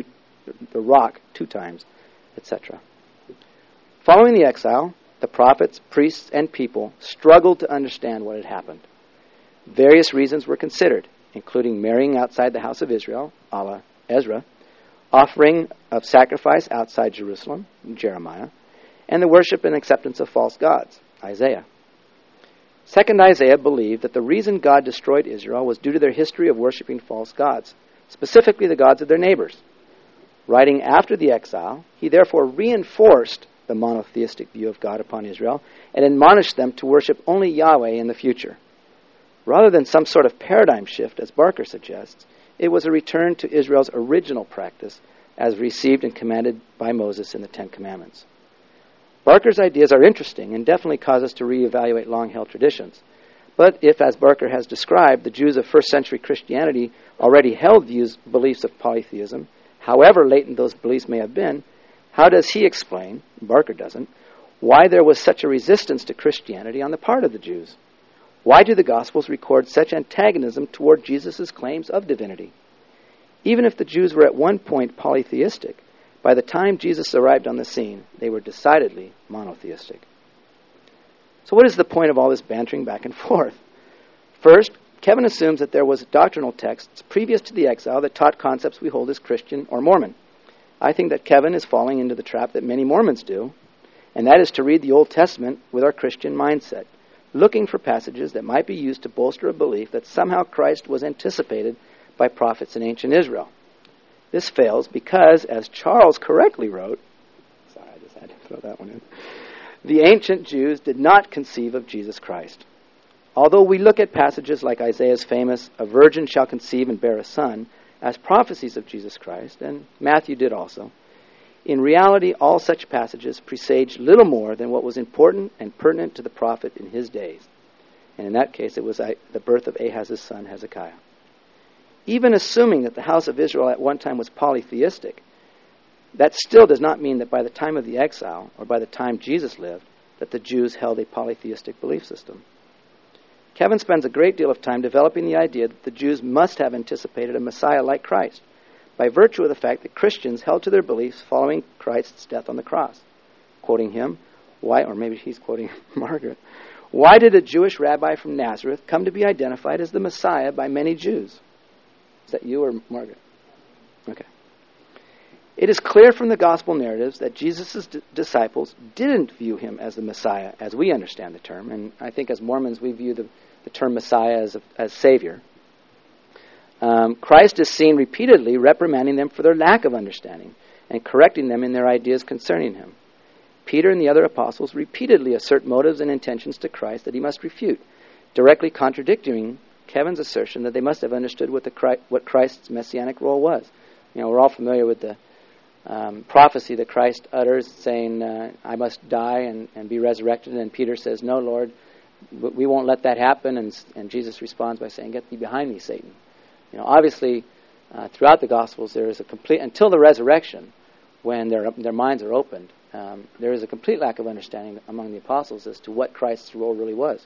Speaker 5: rock 2 times, etc. Following the exile, the prophets, priests, and people struggled to understand what had happened. Various reasons were considered, including marrying outside the house of Israel, a la Ezra, offering of sacrifice outside Jerusalem, Jeremiah, and the worship and acceptance of false gods, Isaiah. Second Isaiah believed that the reason God destroyed Israel was due to their history of worshiping false gods, specifically the gods of their neighbors. Writing after the exile, he therefore reinforced the monotheistic view of God upon Israel and admonished them to worship only Yahweh in the future. Rather than some sort of paradigm shift, as Barker suggests, it was a return to Israel's original practice as received and commanded by Moses in the Ten Commandments. Barker's ideas are interesting and definitely cause us to reevaluate long-held traditions. But if, as Barker has described, the Jews of first-century Christianity already held beliefs of polytheism, however latent those beliefs may have been, how does he explain, Barker doesn't, why there was such a resistance to Christianity on the part of the Jews? Why do the Gospels record such antagonism toward Jesus' claims of divinity? Even if the Jews were at one point polytheistic, by the time Jesus arrived on the scene, they were decidedly monotheistic. So what is the point of all this bantering back and forth? First, Kevin assumes that there was doctrinal texts previous to the exile that taught concepts we hold as Christian or Mormon. I think that Kevin is falling into the trap that many Mormons do, and that is to read the Old Testament with our Christian mindset, looking for passages that might be used to bolster a belief that somehow Christ was anticipated by prophets in ancient Israel. This fails because, as Charles correctly wrote, sorry, I just had to throw that one in, the ancient Jews did not conceive of Jesus Christ. Although we look at passages like Isaiah's famous, "A virgin shall conceive and bear a son," as prophecies of Jesus Christ, and Matthew did also, in reality, all such passages presage little more than what was important and pertinent to the prophet in his days. And in that case, it was the birth of Ahaz's son, Hezekiah. Even assuming that the house of Israel at one time was polytheistic, that still does not mean that by the time of the exile, or by the time Jesus lived, that the Jews held a polytheistic belief system. Kevin spends a great deal of time developing the idea that the Jews must have anticipated a Messiah like Christ, by virtue of the fact that Christians held to their beliefs following Christ's death on the cross. Quoting him, or maybe he's quoting Margaret, why did a Jewish rabbi from Nazareth come to be identified as the Messiah by many Jews? Is that you or Margaret? Okay. It is clear from the gospel narratives that Jesus' disciples didn't view him as the Messiah as we understand the term, and I think as Mormons we view the term Messiah as Savior. Christ is seen repeatedly reprimanding them for their lack of understanding and correcting them in their ideas concerning him. Peter and the other apostles repeatedly assert motives and intentions to Christ that he must refute, directly contradicting Kevin's assertion that they must have understood what Christ's messianic role was. You know, we're all familiar with the prophecy that Christ utters saying, I must die and be resurrected, and Peter says, no, Lord, we won't let that happen, and Jesus responds by saying, get thee behind me, Satan. You know, obviously, throughout the Gospels, there is a complete, until the resurrection, when their minds are opened, there is a complete lack of understanding among the apostles as to what Christ's role really was.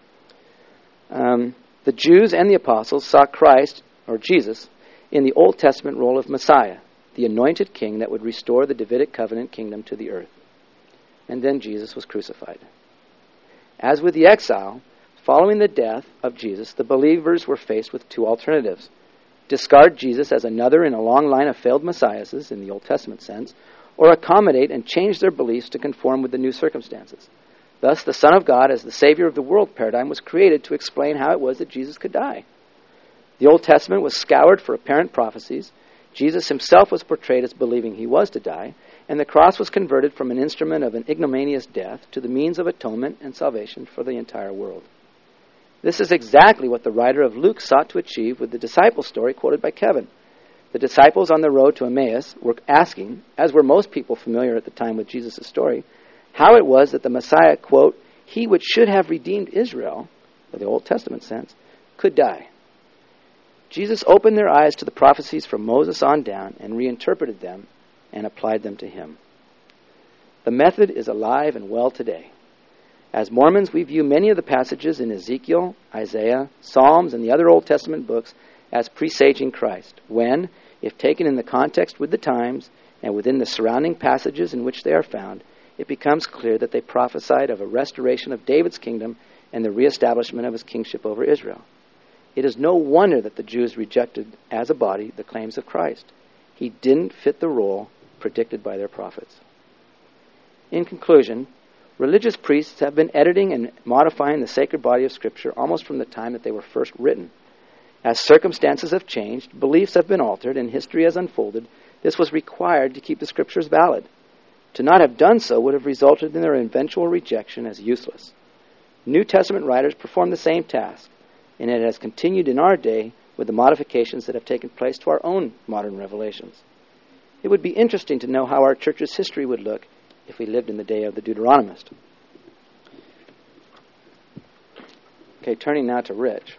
Speaker 5: The Jews and the apostles saw Christ, or Jesus, in the Old Testament role of Messiah, the anointed king that would restore the Davidic covenant kingdom to the earth. and then Jesus was crucified. As with the exile, following the death of Jesus, the believers were faced with two alternatives. Discard Jesus as another in a long line of failed messiahs in the Old Testament sense, or accommodate and change their beliefs to conform with the new circumstances. Thus, the Son of God as the Savior of the world paradigm was created to explain how it was that Jesus could die. The Old Testament was scoured for apparent prophecies. Jesus himself was portrayed as believing he was to die, and the cross was converted from an instrument of an ignominious death to the means of atonement and salvation for the entire world. This is exactly what the writer of Luke sought to achieve with the disciple story quoted by Kevin. The disciples on the road to Emmaus were asking, as were most people familiar at the time with Jesus' story, how it was that the Messiah, quote, he which should have redeemed Israel, in the Old Testament sense, could die. Jesus opened their eyes to the prophecies from Moses on down and reinterpreted them and applied them to him. The method is alive and well today. As Mormons, we view many of the passages in Ezekiel, Isaiah, Psalms, and the other Old Testament books as presaging Christ, when, if taken in the context with the times and within the surrounding passages in which they are found, it becomes clear that they prophesied of a restoration of David's kingdom and the reestablishment of his kingship over Israel. It is no wonder that the Jews rejected, as a body, the claims of Christ. He didn't fit the role predicted by their prophets. In conclusion, religious priests have been editing and modifying the sacred body of Scripture almost from the time that they were first written. As circumstances have changed, beliefs have been altered, and history has unfolded, this was required to keep the Scriptures valid. To not have done so would have resulted in their eventual rejection as useless. New Testament writers performed the same task, and it has continued in our day with the modifications that have taken place to our own modern revelations. It would be interesting to know how our church's history would look if we lived in the day of the Deuteronomist. Okay, turning now to Rich.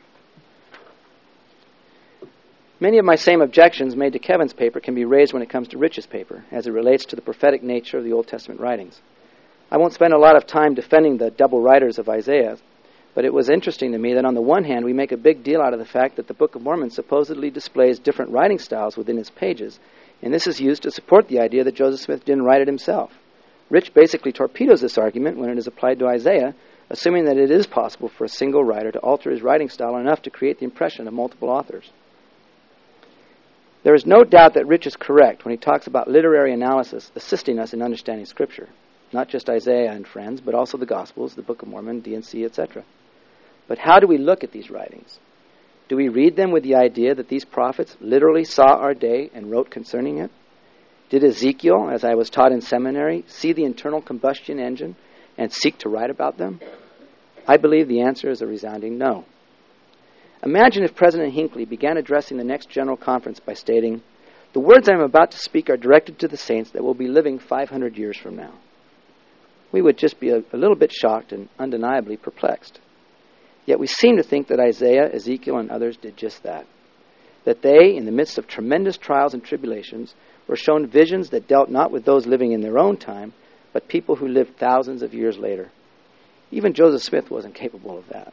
Speaker 5: Many of my same objections made to Kevin's paper can be raised when it comes to Rich's paper, as it relates to the prophetic nature of the Old Testament writings. I won't spend a lot of time defending the double writers of Isaiah, but it was interesting to me that on the one hand we make a big deal out of the fact that the Book of Mormon supposedly displays different writing styles within its pages, and this is used to support the idea that Joseph Smith didn't write it himself. Rich basically torpedoes this argument when it is applied to Isaiah, assuming that it is possible for a single writer to alter his writing style enough to create the impression of multiple authors. There is no doubt that Rich is correct when he talks about literary analysis assisting us in understanding Scripture, not just Isaiah and friends, but also the Gospels, the Book of Mormon, D&C, etc. But how do we look at these writings? Do we read them with the idea that these prophets literally saw our day and wrote concerning it? Did Ezekiel, as I was taught in seminary, see the internal combustion engine and seek to write about them? I believe the answer is a resounding no. Imagine if President Hinckley began addressing the next General Conference by stating, "The words I am about to speak are directed to the saints that will be living 500 years from now." We would just be a little bit shocked and undeniably perplexed. Yet we seem to think that Isaiah, Ezekiel, and others did just that. That they, in the midst of tremendous trials and tribulations, were shown visions that dealt not with those living in their own time, but people who lived thousands of years later. Even Joseph Smith wasn't capable of that.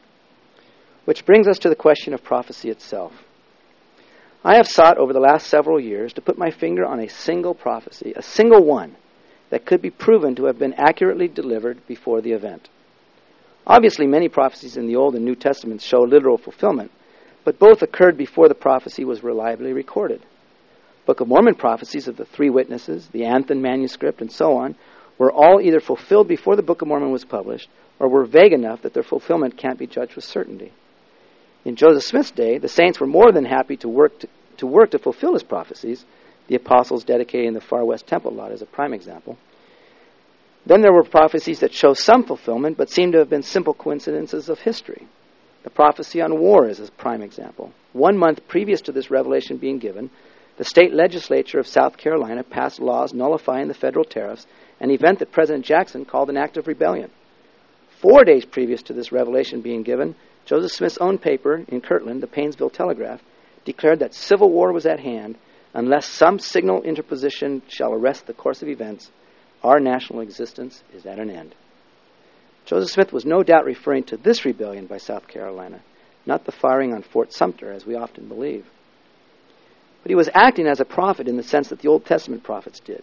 Speaker 5: Which brings us to the question of prophecy itself. I have sought over the last several years to put my finger on a single prophecy, a single one, that could be proven to have been accurately delivered before the event. Obviously, many prophecies in the Old and New Testaments show literal fulfillment, but both occurred before the prophecy was reliably recorded. Book of Mormon prophecies of the three witnesses, the Anthon manuscript, and so on, were all either fulfilled before the Book of Mormon was published, or were vague enough that their fulfillment can't be judged with certainty. In Joseph Smith's day, the saints were more than happy to work to fulfill his prophecies, the apostles dedicating the Far West Temple lot as a prime example. Then there were prophecies that show some fulfillment, but seem to have been simple coincidences of history. The prophecy on war is a prime example. 1 month previous to this revelation being given, the state legislature of South Carolina passed laws nullifying the federal tariffs, an event that President Jackson called an act of rebellion. 4 days previous to this revelation being given, Joseph Smith's own paper in Kirtland, the Painesville Telegraph, declared that civil war was at hand unless some signal interposition shall arrest the course of events. Our national existence is at an end. Joseph Smith was no doubt referring to this rebellion by South Carolina, not the firing on Fort Sumter, as we often believe. But he was acting as a prophet in the sense that the Old Testament prophets did.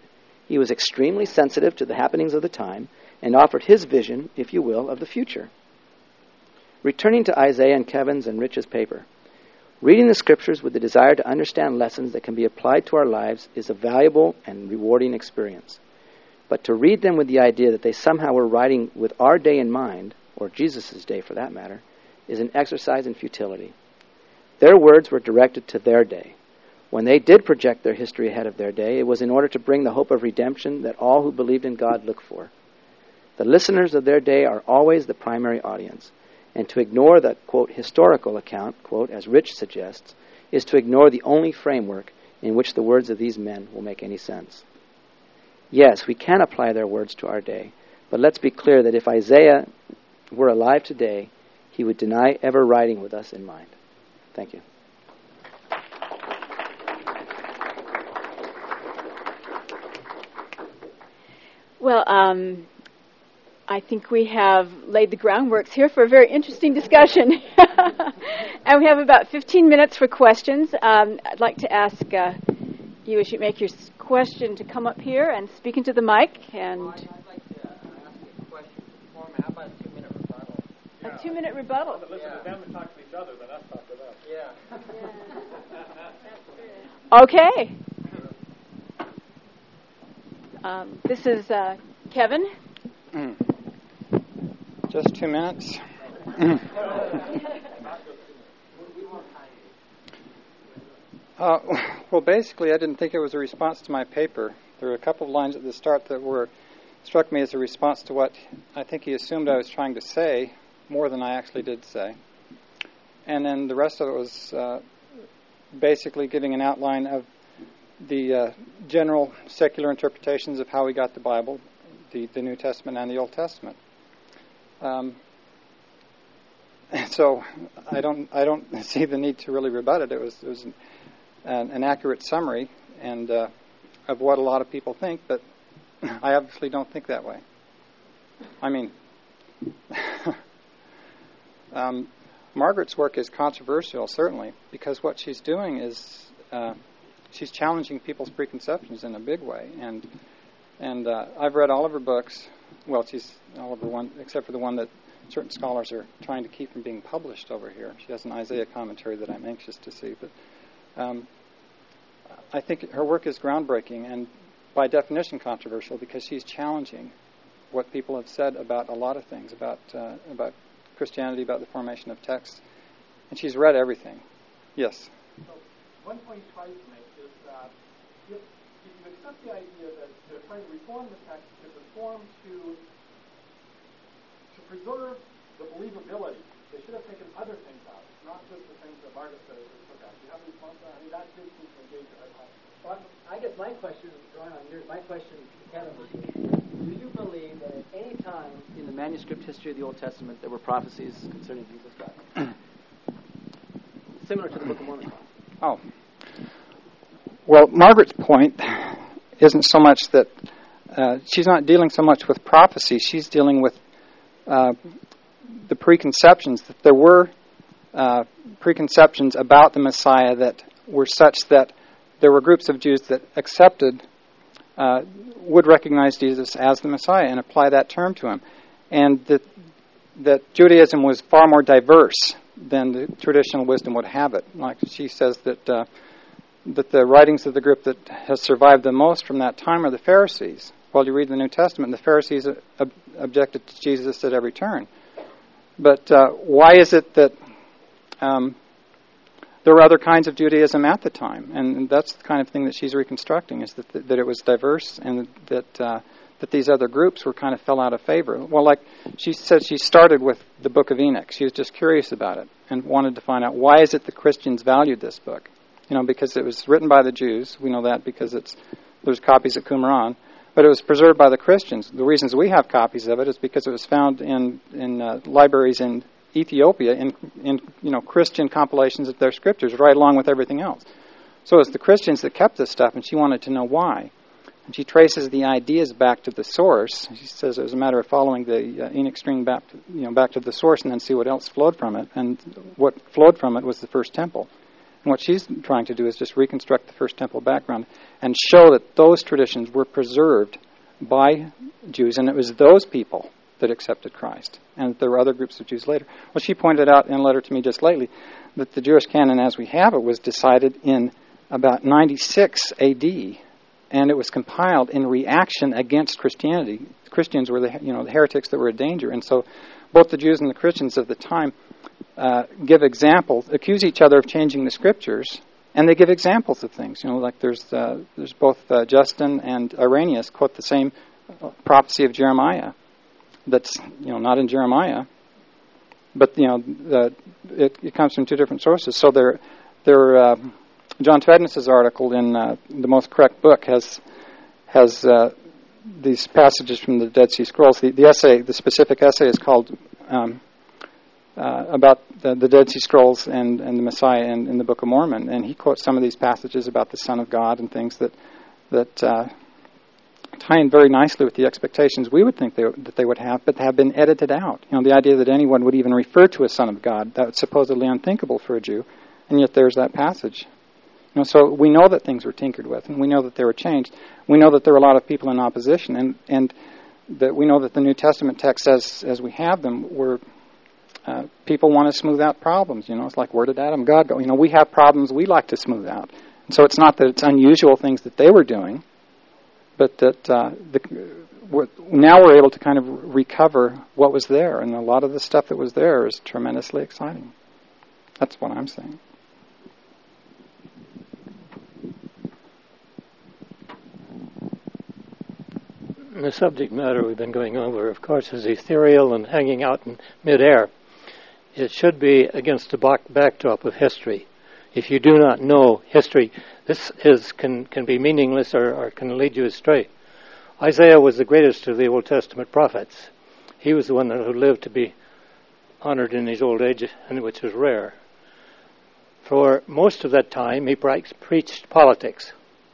Speaker 5: He was extremely sensitive to the happenings of the time and offered his vision, if you will, of the future. Returning to Isaiah and Kevin's and Rich's paper, reading the Scriptures with the desire to understand lessons that can be applied to our lives is a valuable and rewarding experience. But to read them with the idea that they somehow were writing with our day in mind, or Jesus' day for that matter, is an exercise in futility. Their words were directed to their day. When they did project their history ahead of their day, it was in order to bring the hope of redemption that all who believed in God look for. The listeners of their day are always the primary audience, and to ignore that, quote, historical account, quote, as Rich suggests, is to ignore the only framework in which the words of these men will make any sense. Yes, we can apply their words to our day, but let's be clear that if Isaiah were alive today, he would deny ever writing with us in mind. Thank you.
Speaker 2: Well, I think we have laid the groundwork here for a very interesting discussion. And we have about 15 minutes for questions. I'd like to ask you, as you make your question, to come up here and speak into the mic. And
Speaker 3: I'd like to ask you a question. How about a 2-minute rebuttal?
Speaker 2: A 2-minute rebuttal.
Speaker 4: Listen to them and talk to each other, then us talk to them.
Speaker 3: Yeah.
Speaker 2: Okay. This is Kevin.
Speaker 3: Just 2 minutes. Well, basically, I didn't think it was a response to my paper. There were a couple of lines at the start that struck me as a response to what I think he assumed I was trying to say, more than I actually did say. And then the rest of it was basically giving an outline of the general secular interpretations of how we got the Bible, the New Testament and the Old Testament. So I don't see the need to really rebut it. It was an accurate summary and of what a lot of people think, but I obviously don't think that way. I mean, Margaret's work is controversial, certainly, because what she's doing is she's challenging people's preconceptions in a big way. And I've read all of her books. Well, she's all of her one, except for the one that certain scholars are trying to keep from being published over here. She has an Isaiah commentary that I'm anxious to see. But I think her work is groundbreaking and, by definition, controversial because she's challenging what people have said about a lot of things, about Christianity, about the formation of texts. And she's read everything. Yes?
Speaker 4: So one point he tries to make is that if you accept the idea that they're trying to reform the text to conform to preserve the believability, they should have taken other things out, not just the things that Margaret said they took out. Do you have a response to that? I mean, that did seem to engage your
Speaker 6: Well, I guess my question, drawing on yours, my question to Kevin was, do you believe that at any time
Speaker 5: In the manuscript history of the Old Testament, there were prophecies concerning Jesus Christ, similar to the Book of Mormon?
Speaker 3: Oh. Well, Margaret's point isn't so much that she's not dealing so much with prophecy. She's dealing with the preconceptions, that there were preconceptions about the Messiah that were such that there were groups of Jews that accepted, would recognize Jesus as the Messiah and apply that term to him. And that Judaism was far more diverse than the traditional wisdom would have it. Like she says that the writings of the group that has survived the most from that time are the Pharisees. Well, you read the New Testament, the Pharisees objected to Jesus at every turn. But why is it that there were other kinds of Judaism at the time? And that's the kind of thing that she's reconstructing, is that it was diverse and that these other groups were kind of fell out of favor. Well, like she said, she started with the Book of Enoch. She was just curious about it and wanted to find out, why is it the Christians valued this book? You know, because it was written by the Jews. We know that because there's copies at Qumran. But it was preserved by the Christians. The reasons we have copies of it is because it was found in libraries in Ethiopia in Christian compilations of their scriptures, right along with everything else. So it's the Christians that kept this stuff, and she wanted to know why. And she traces the ideas back to the source. She says it was a matter of following the Enoch string back to the source, and then see what else flowed from it. And what flowed from it was the first temple. And what she's trying to do is just reconstruct the First Temple background and show that those traditions were preserved by Jews, and it was those people that accepted Christ, and there were other groups of Jews later. Well, she pointed out in a letter to me just lately that the Jewish canon as we have it was decided in about 96 A.D., and it was compiled in reaction against Christianity. Christians were the heretics that were a danger, and so both the Jews and the Christians of the time give examples, accuse each other of changing the scriptures, and they give examples of things. Like there's both Justin and Irenaeus quote the same prophecy of Jeremiah. That's not in Jeremiah, but it comes from two different sources. So John Tvedness's article in The Most Correct Book has these passages from the Dead Sea Scrolls. The specific essay is called about the Dead Sea Scrolls and the Messiah in the Book of Mormon, and he quotes some of these passages about the Son of God and things that tie in very nicely with the expectations we would think that they would have, but have been edited out. The idea that anyone would even refer to a Son of God, that's supposedly unthinkable for a Jew, and yet there's that passage. So we know that things were tinkered with, and we know that they were changed. We know that there were a lot of people in opposition, and that we know that the New Testament texts, as we have them, were people want to smooth out problems. It's like, where did Adam and God go? We have problems we like to smooth out. And so it's not that it's unusual things that they were doing, but that now we're able to kind of recover what was there, and a lot of the stuff that was there is tremendously exciting. That's what I'm saying.
Speaker 7: The subject matter we've been going over, of course, is ethereal and hanging out in midair. It should be against the backdrop of history. If you do not know history, this can be meaningless or can lead you astray. Isaiah was the greatest of the Old Testament prophets. He was the one who lived to be honored in his old age, and which was rare. For most of that time, he preached politics.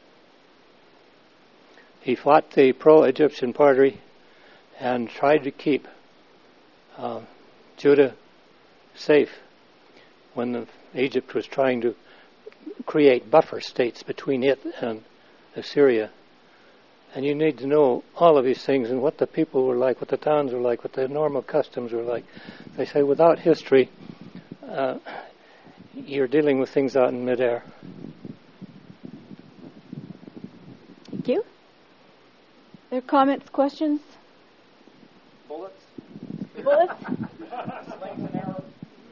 Speaker 7: He fought the pro-Egyptian party and tried to keep Judah safe when Egypt was trying to create buffer states between it and Assyria. And you need to know all of these things and what the people were like, what the towns were like, what the normal customs were like. They say without history, you're dealing with things out in midair.
Speaker 2: Thank you. There are comments, questions?
Speaker 3: Bullets?
Speaker 2: Bullets?
Speaker 3: Slings and arrows?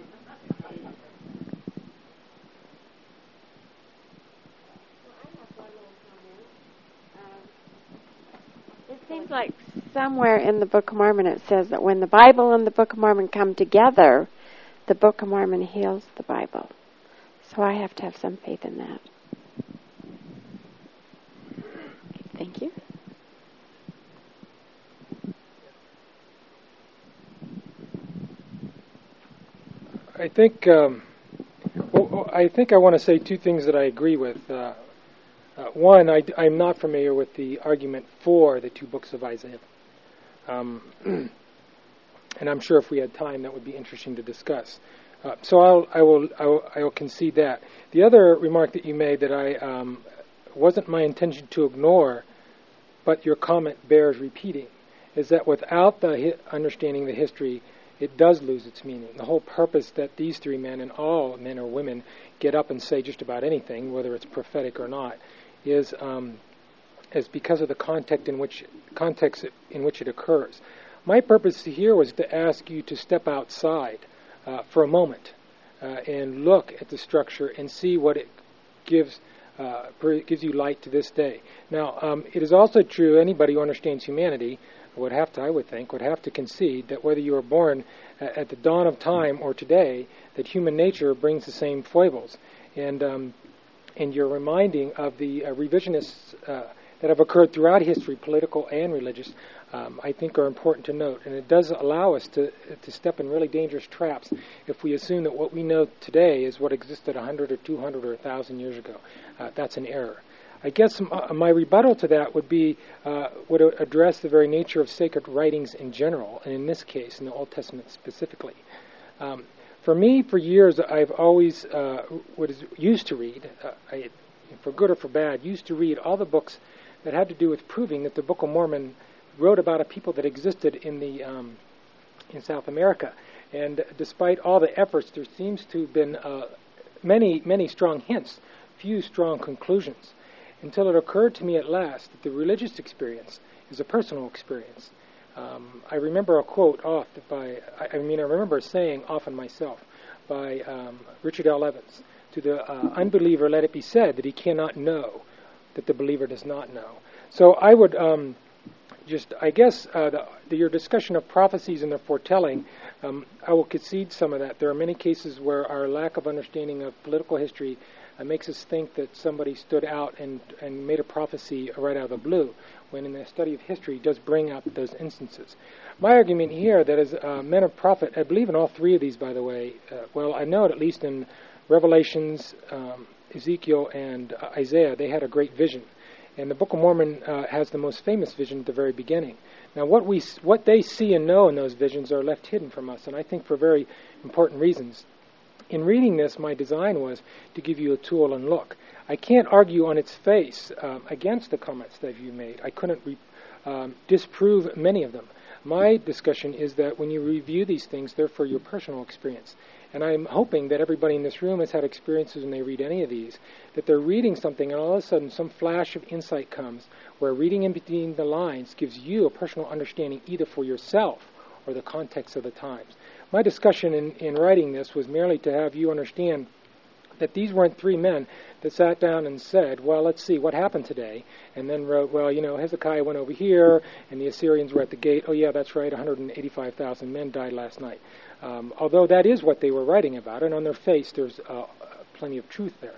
Speaker 8: It seems like somewhere in the Book of Mormon it says that when the Bible and the Book of Mormon come together, the Book of Mormon heals the Bible. So I have to have some faith in that. Thank you.
Speaker 4: I think I want to say two things that I agree with. One, I'm not familiar with the argument for the two books of Isaiah, and I'm sure if we had time, that would be interesting to discuss. So I will concede that. The other remark that you made that wasn't my intention to ignore, but your comment bears repeating, is that without the understanding the history, it does lose its meaning. The whole purpose that these three men, and all men or women, get up and say just about anything, whether it's prophetic or not, is because of the context in which it occurs. My purpose here was to ask you to step outside for a moment and look at the structure and see what it gives you light to this day. Now, it is also true, anybody who understands humanity would have to concede that whether you were born at the dawn of time or today, that human nature brings the same foibles. And you're reminding of the revisionists that have occurred throughout history, political and religious, I think are important to note. And it does allow us to step in really dangerous traps if we assume that what we know today is what existed 100 or 200 or 1,000 years ago. That's an error. I guess my rebuttal to that would address the very nature of sacred writings in general, and in this case, in the Old Testament specifically. For me, for years, I've always used to read, for good or for bad, used to read all the books that had to do with proving that the Book of Mormon wrote about a people that existed in South America. And despite all the efforts, there seems to have been many strong hints, few strong conclusions, until it occurred to me at last that the religious experience is a personal experience. I remember a quote I remember a saying often myself by Richard L. Evans: to the unbeliever let it be said that he cannot know that the believer does not know. So I would your discussion of prophecies and their foretelling, I will concede some of that. There are many cases where our lack of understanding of political history makes us think that somebody stood out and made a prophecy right out of the blue, when in the study of history it does bring out those instances. My argument here, that as men of prophet, I believe in all three of these, by the way. I know it at least in Revelations, Ezekiel, and Isaiah, they had a great vision. And the Book of Mormon has the most famous vision at the very beginning. Now, what they see and know in those visions are left hidden from us, and I think for very important reasons. In reading this, my design was to give you a tool and look. I can't argue on its face against the comments that you made. I couldn't disprove many of them. My discussion is that when you review these things, they're for your personal experience. And I'm hoping that everybody in this room has had experiences when they read any of these, that they're reading something and all of a sudden some flash of insight comes where reading in between the lines gives you a personal understanding either for yourself or the context of the times. My discussion in writing this was merely to have you understand that these weren't three men that sat down and said, well, let's see what happened today, and then wrote, well, Hezekiah went over here, and the Assyrians were at the gate. Oh, yeah, that's right, 185,000 men died last night. Although that is what they were writing about, and on their face there's plenty of truth there.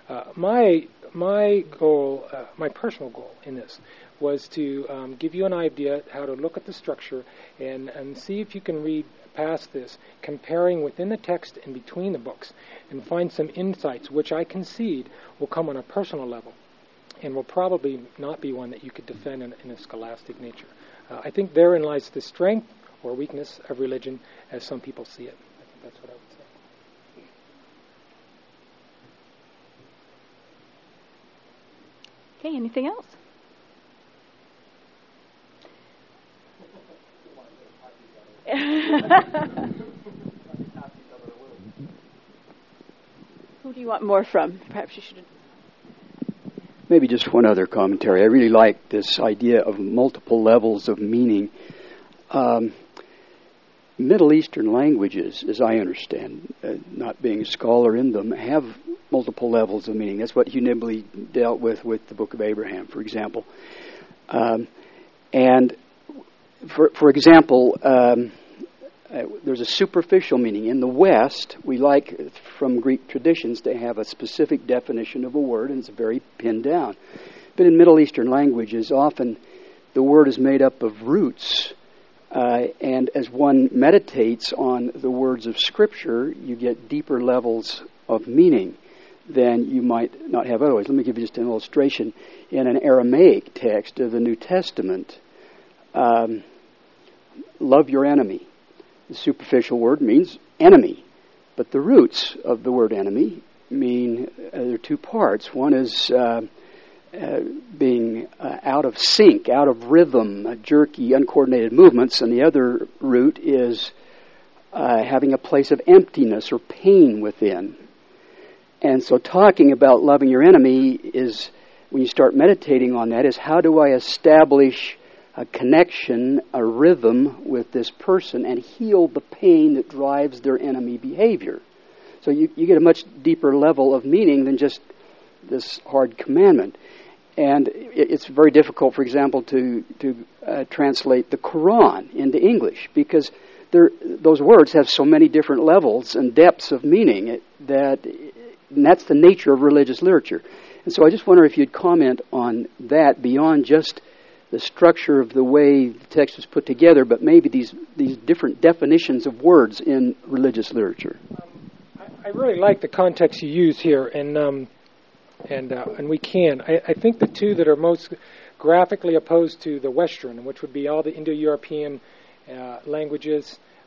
Speaker 4: My goal, my personal goal in this, was to give you an idea how to look at the structure and see if you can read past this, comparing within the text and between the books, and find some insights which I concede will come on a personal level and will probably not be one that you could defend in a scholastic nature. I think therein lies the strength or weakness of religion as some people see it. I think that's what I would say.
Speaker 2: Okay, anything else? Who do you want more from? Perhaps you should.
Speaker 9: Maybe just one other commentary. I really like this idea of multiple levels of meaning. Middle Eastern languages, as I understand, not being a scholar in them, have multiple levels of meaning. That's what Hugh Nibley dealt with the Book of Abraham, for example. And for example, there's a superficial meaning. In the West, we like, from Greek traditions, to have a specific definition of a word, and it's very pinned down. But in Middle Eastern languages, often the word is made up of roots. And as one meditates on the words of Scripture, you get deeper levels of meaning than you might not have otherwise. Let me give you just an illustration. In an Aramaic text of the New Testament, love your enemy. The superficial word means enemy, but the roots of the word enemy mean there are two parts. One is being out of sync, out of rhythm, jerky, uncoordinated movements, and the other root is having a place of emptiness or pain within. And so talking about loving your enemy is, when you start meditating on that, is how do I establish a connection, a rhythm with this person and heal the pain that drives their enemy behavior. So you get a much deeper level of meaning than just this hard commandment. And it's very difficult, for example, to translate the Quran into English, because those words have so many different levels and depths of meaning and that's the nature of religious literature. And so I just wonder if you'd comment on that beyond just the structure of the way the text was put together, but maybe these different definitions of words in religious literature.
Speaker 4: I really like the context you use here, and we can. I think the two that are most graphically opposed to the Western, which would be all the Indo-European languages,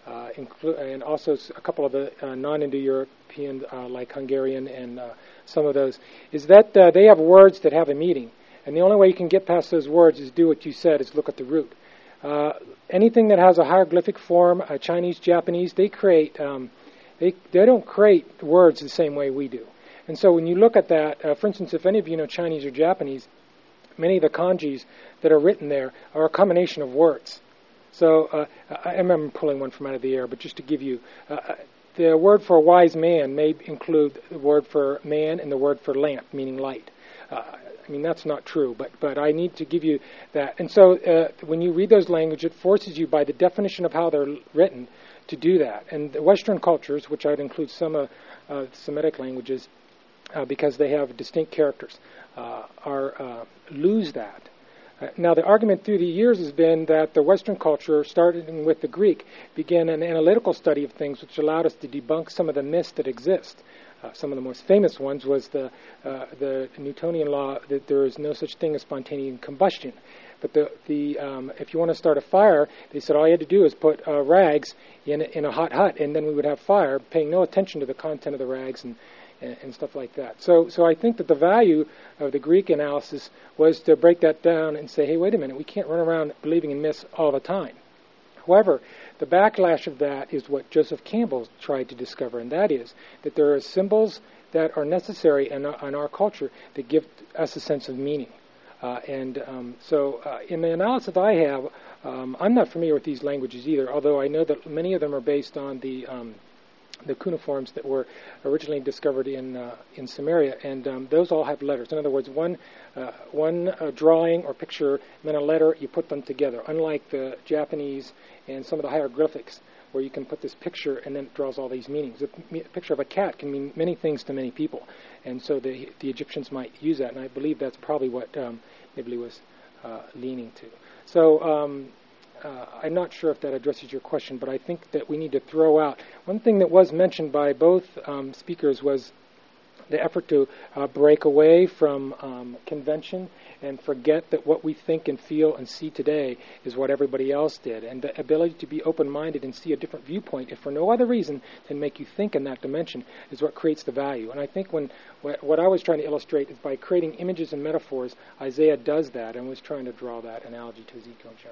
Speaker 4: and also a couple of the non-Indo-European, like Hungarian and some of those, is that they have words that have a meaning. And the only way you can get past those words is do what you said, is look at the root. Anything that has a hieroglyphic form, Chinese, Japanese, they create, they don't create words the same way we do. And so when you look at that, for instance, if any of you know Chinese or Japanese, many of the kanjis that are written there are a combination of words. So I remember pulling one from out of the air, but just to give you, the word for wise man may include the word for man and the word for lamp, meaning light. I mean, that's not true, but I need to give you that. And so when you read those languages, it forces you, by the definition of how they're written, to do that. And the Western cultures, which I'd include some Semitic languages, because they have distinct characters, lose that. Now, the argument through the years has been that the Western culture, starting with the Greek, began an analytical study of things, which allowed us to debunk some of the myths that exist. Some of the most famous ones was the Newtonian law that there is no such thing as spontaneous combustion. But if you want to start a fire, they said all you had to do is put rags in a hot hut, and then we would have fire, paying no attention to the content of the rags and stuff like that. So I think that the value of the Greek analysis was to break that down and say, hey, wait a minute, we can't run around believing in myths all the time. However, the backlash of that is what Joseph Campbell tried to discover, and that is that there are symbols that are necessary in our culture that give us a sense of meaning. So in the analysis I have, I'm not familiar with these languages either, although I know that many of them are based on the cuneiforms that were originally discovered in Samaria, and those all have letters. In other words, one drawing or picture meant a letter, you put them together, unlike the Japanese and some of the hieroglyphics, where you can put this picture and then it draws all these meanings. A picture of a cat can mean many things to many people, and so the Egyptians might use that, and I believe that's probably what Nibley was leaning to. So I'm not sure if that addresses your question, but I think that we need to throw out. One thing that was mentioned by both speakers was the effort to break away from convention and forget that what we think and feel and see today is what everybody else did. And the ability to be open-minded and see a different viewpoint, if for no other reason than make you think in that dimension, is what creates the value. And I think what I was trying to illustrate is by creating images and metaphors, Isaiah does that and was trying to draw that analogy to Ezekiel and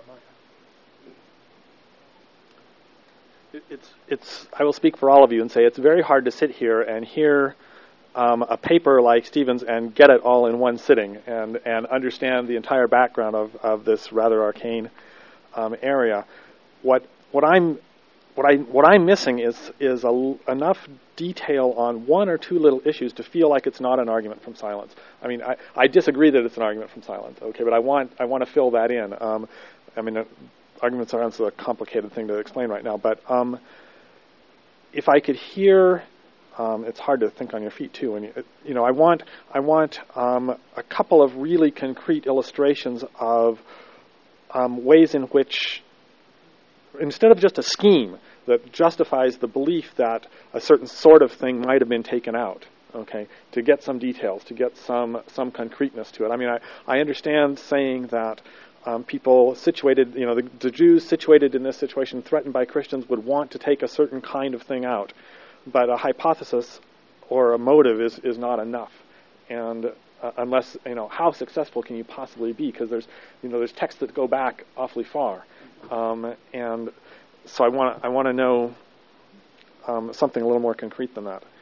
Speaker 4: Jeremiah.
Speaker 10: I will speak for all of you and say it's very hard to sit here and hear a paper like Stephen's and get it all in one sitting and understand the entire background of this rather arcane area. What I'm missing is enough detail on one or two little issues to feel like it's not an argument from silence. I mean, I disagree that it's an argument from silence, okay, but I want to fill that in. Arguments are a complicated thing to explain right now, but if I could hear, it's hard to think on your feet too. And I want a couple of really concrete illustrations of ways in which, instead of just a scheme that justifies the belief that a certain sort of thing might have been taken out, okay, to get some details, to get some concreteness to it. I mean, I understand saying that people situated, the Jews situated in this situation, threatened by Christians, would want to take a certain kind of thing out. But a hypothesis or a motive is not enough. And unless, how successful can you possibly be? Because there's texts that go back awfully far. And so I want to know something a little more concrete than that.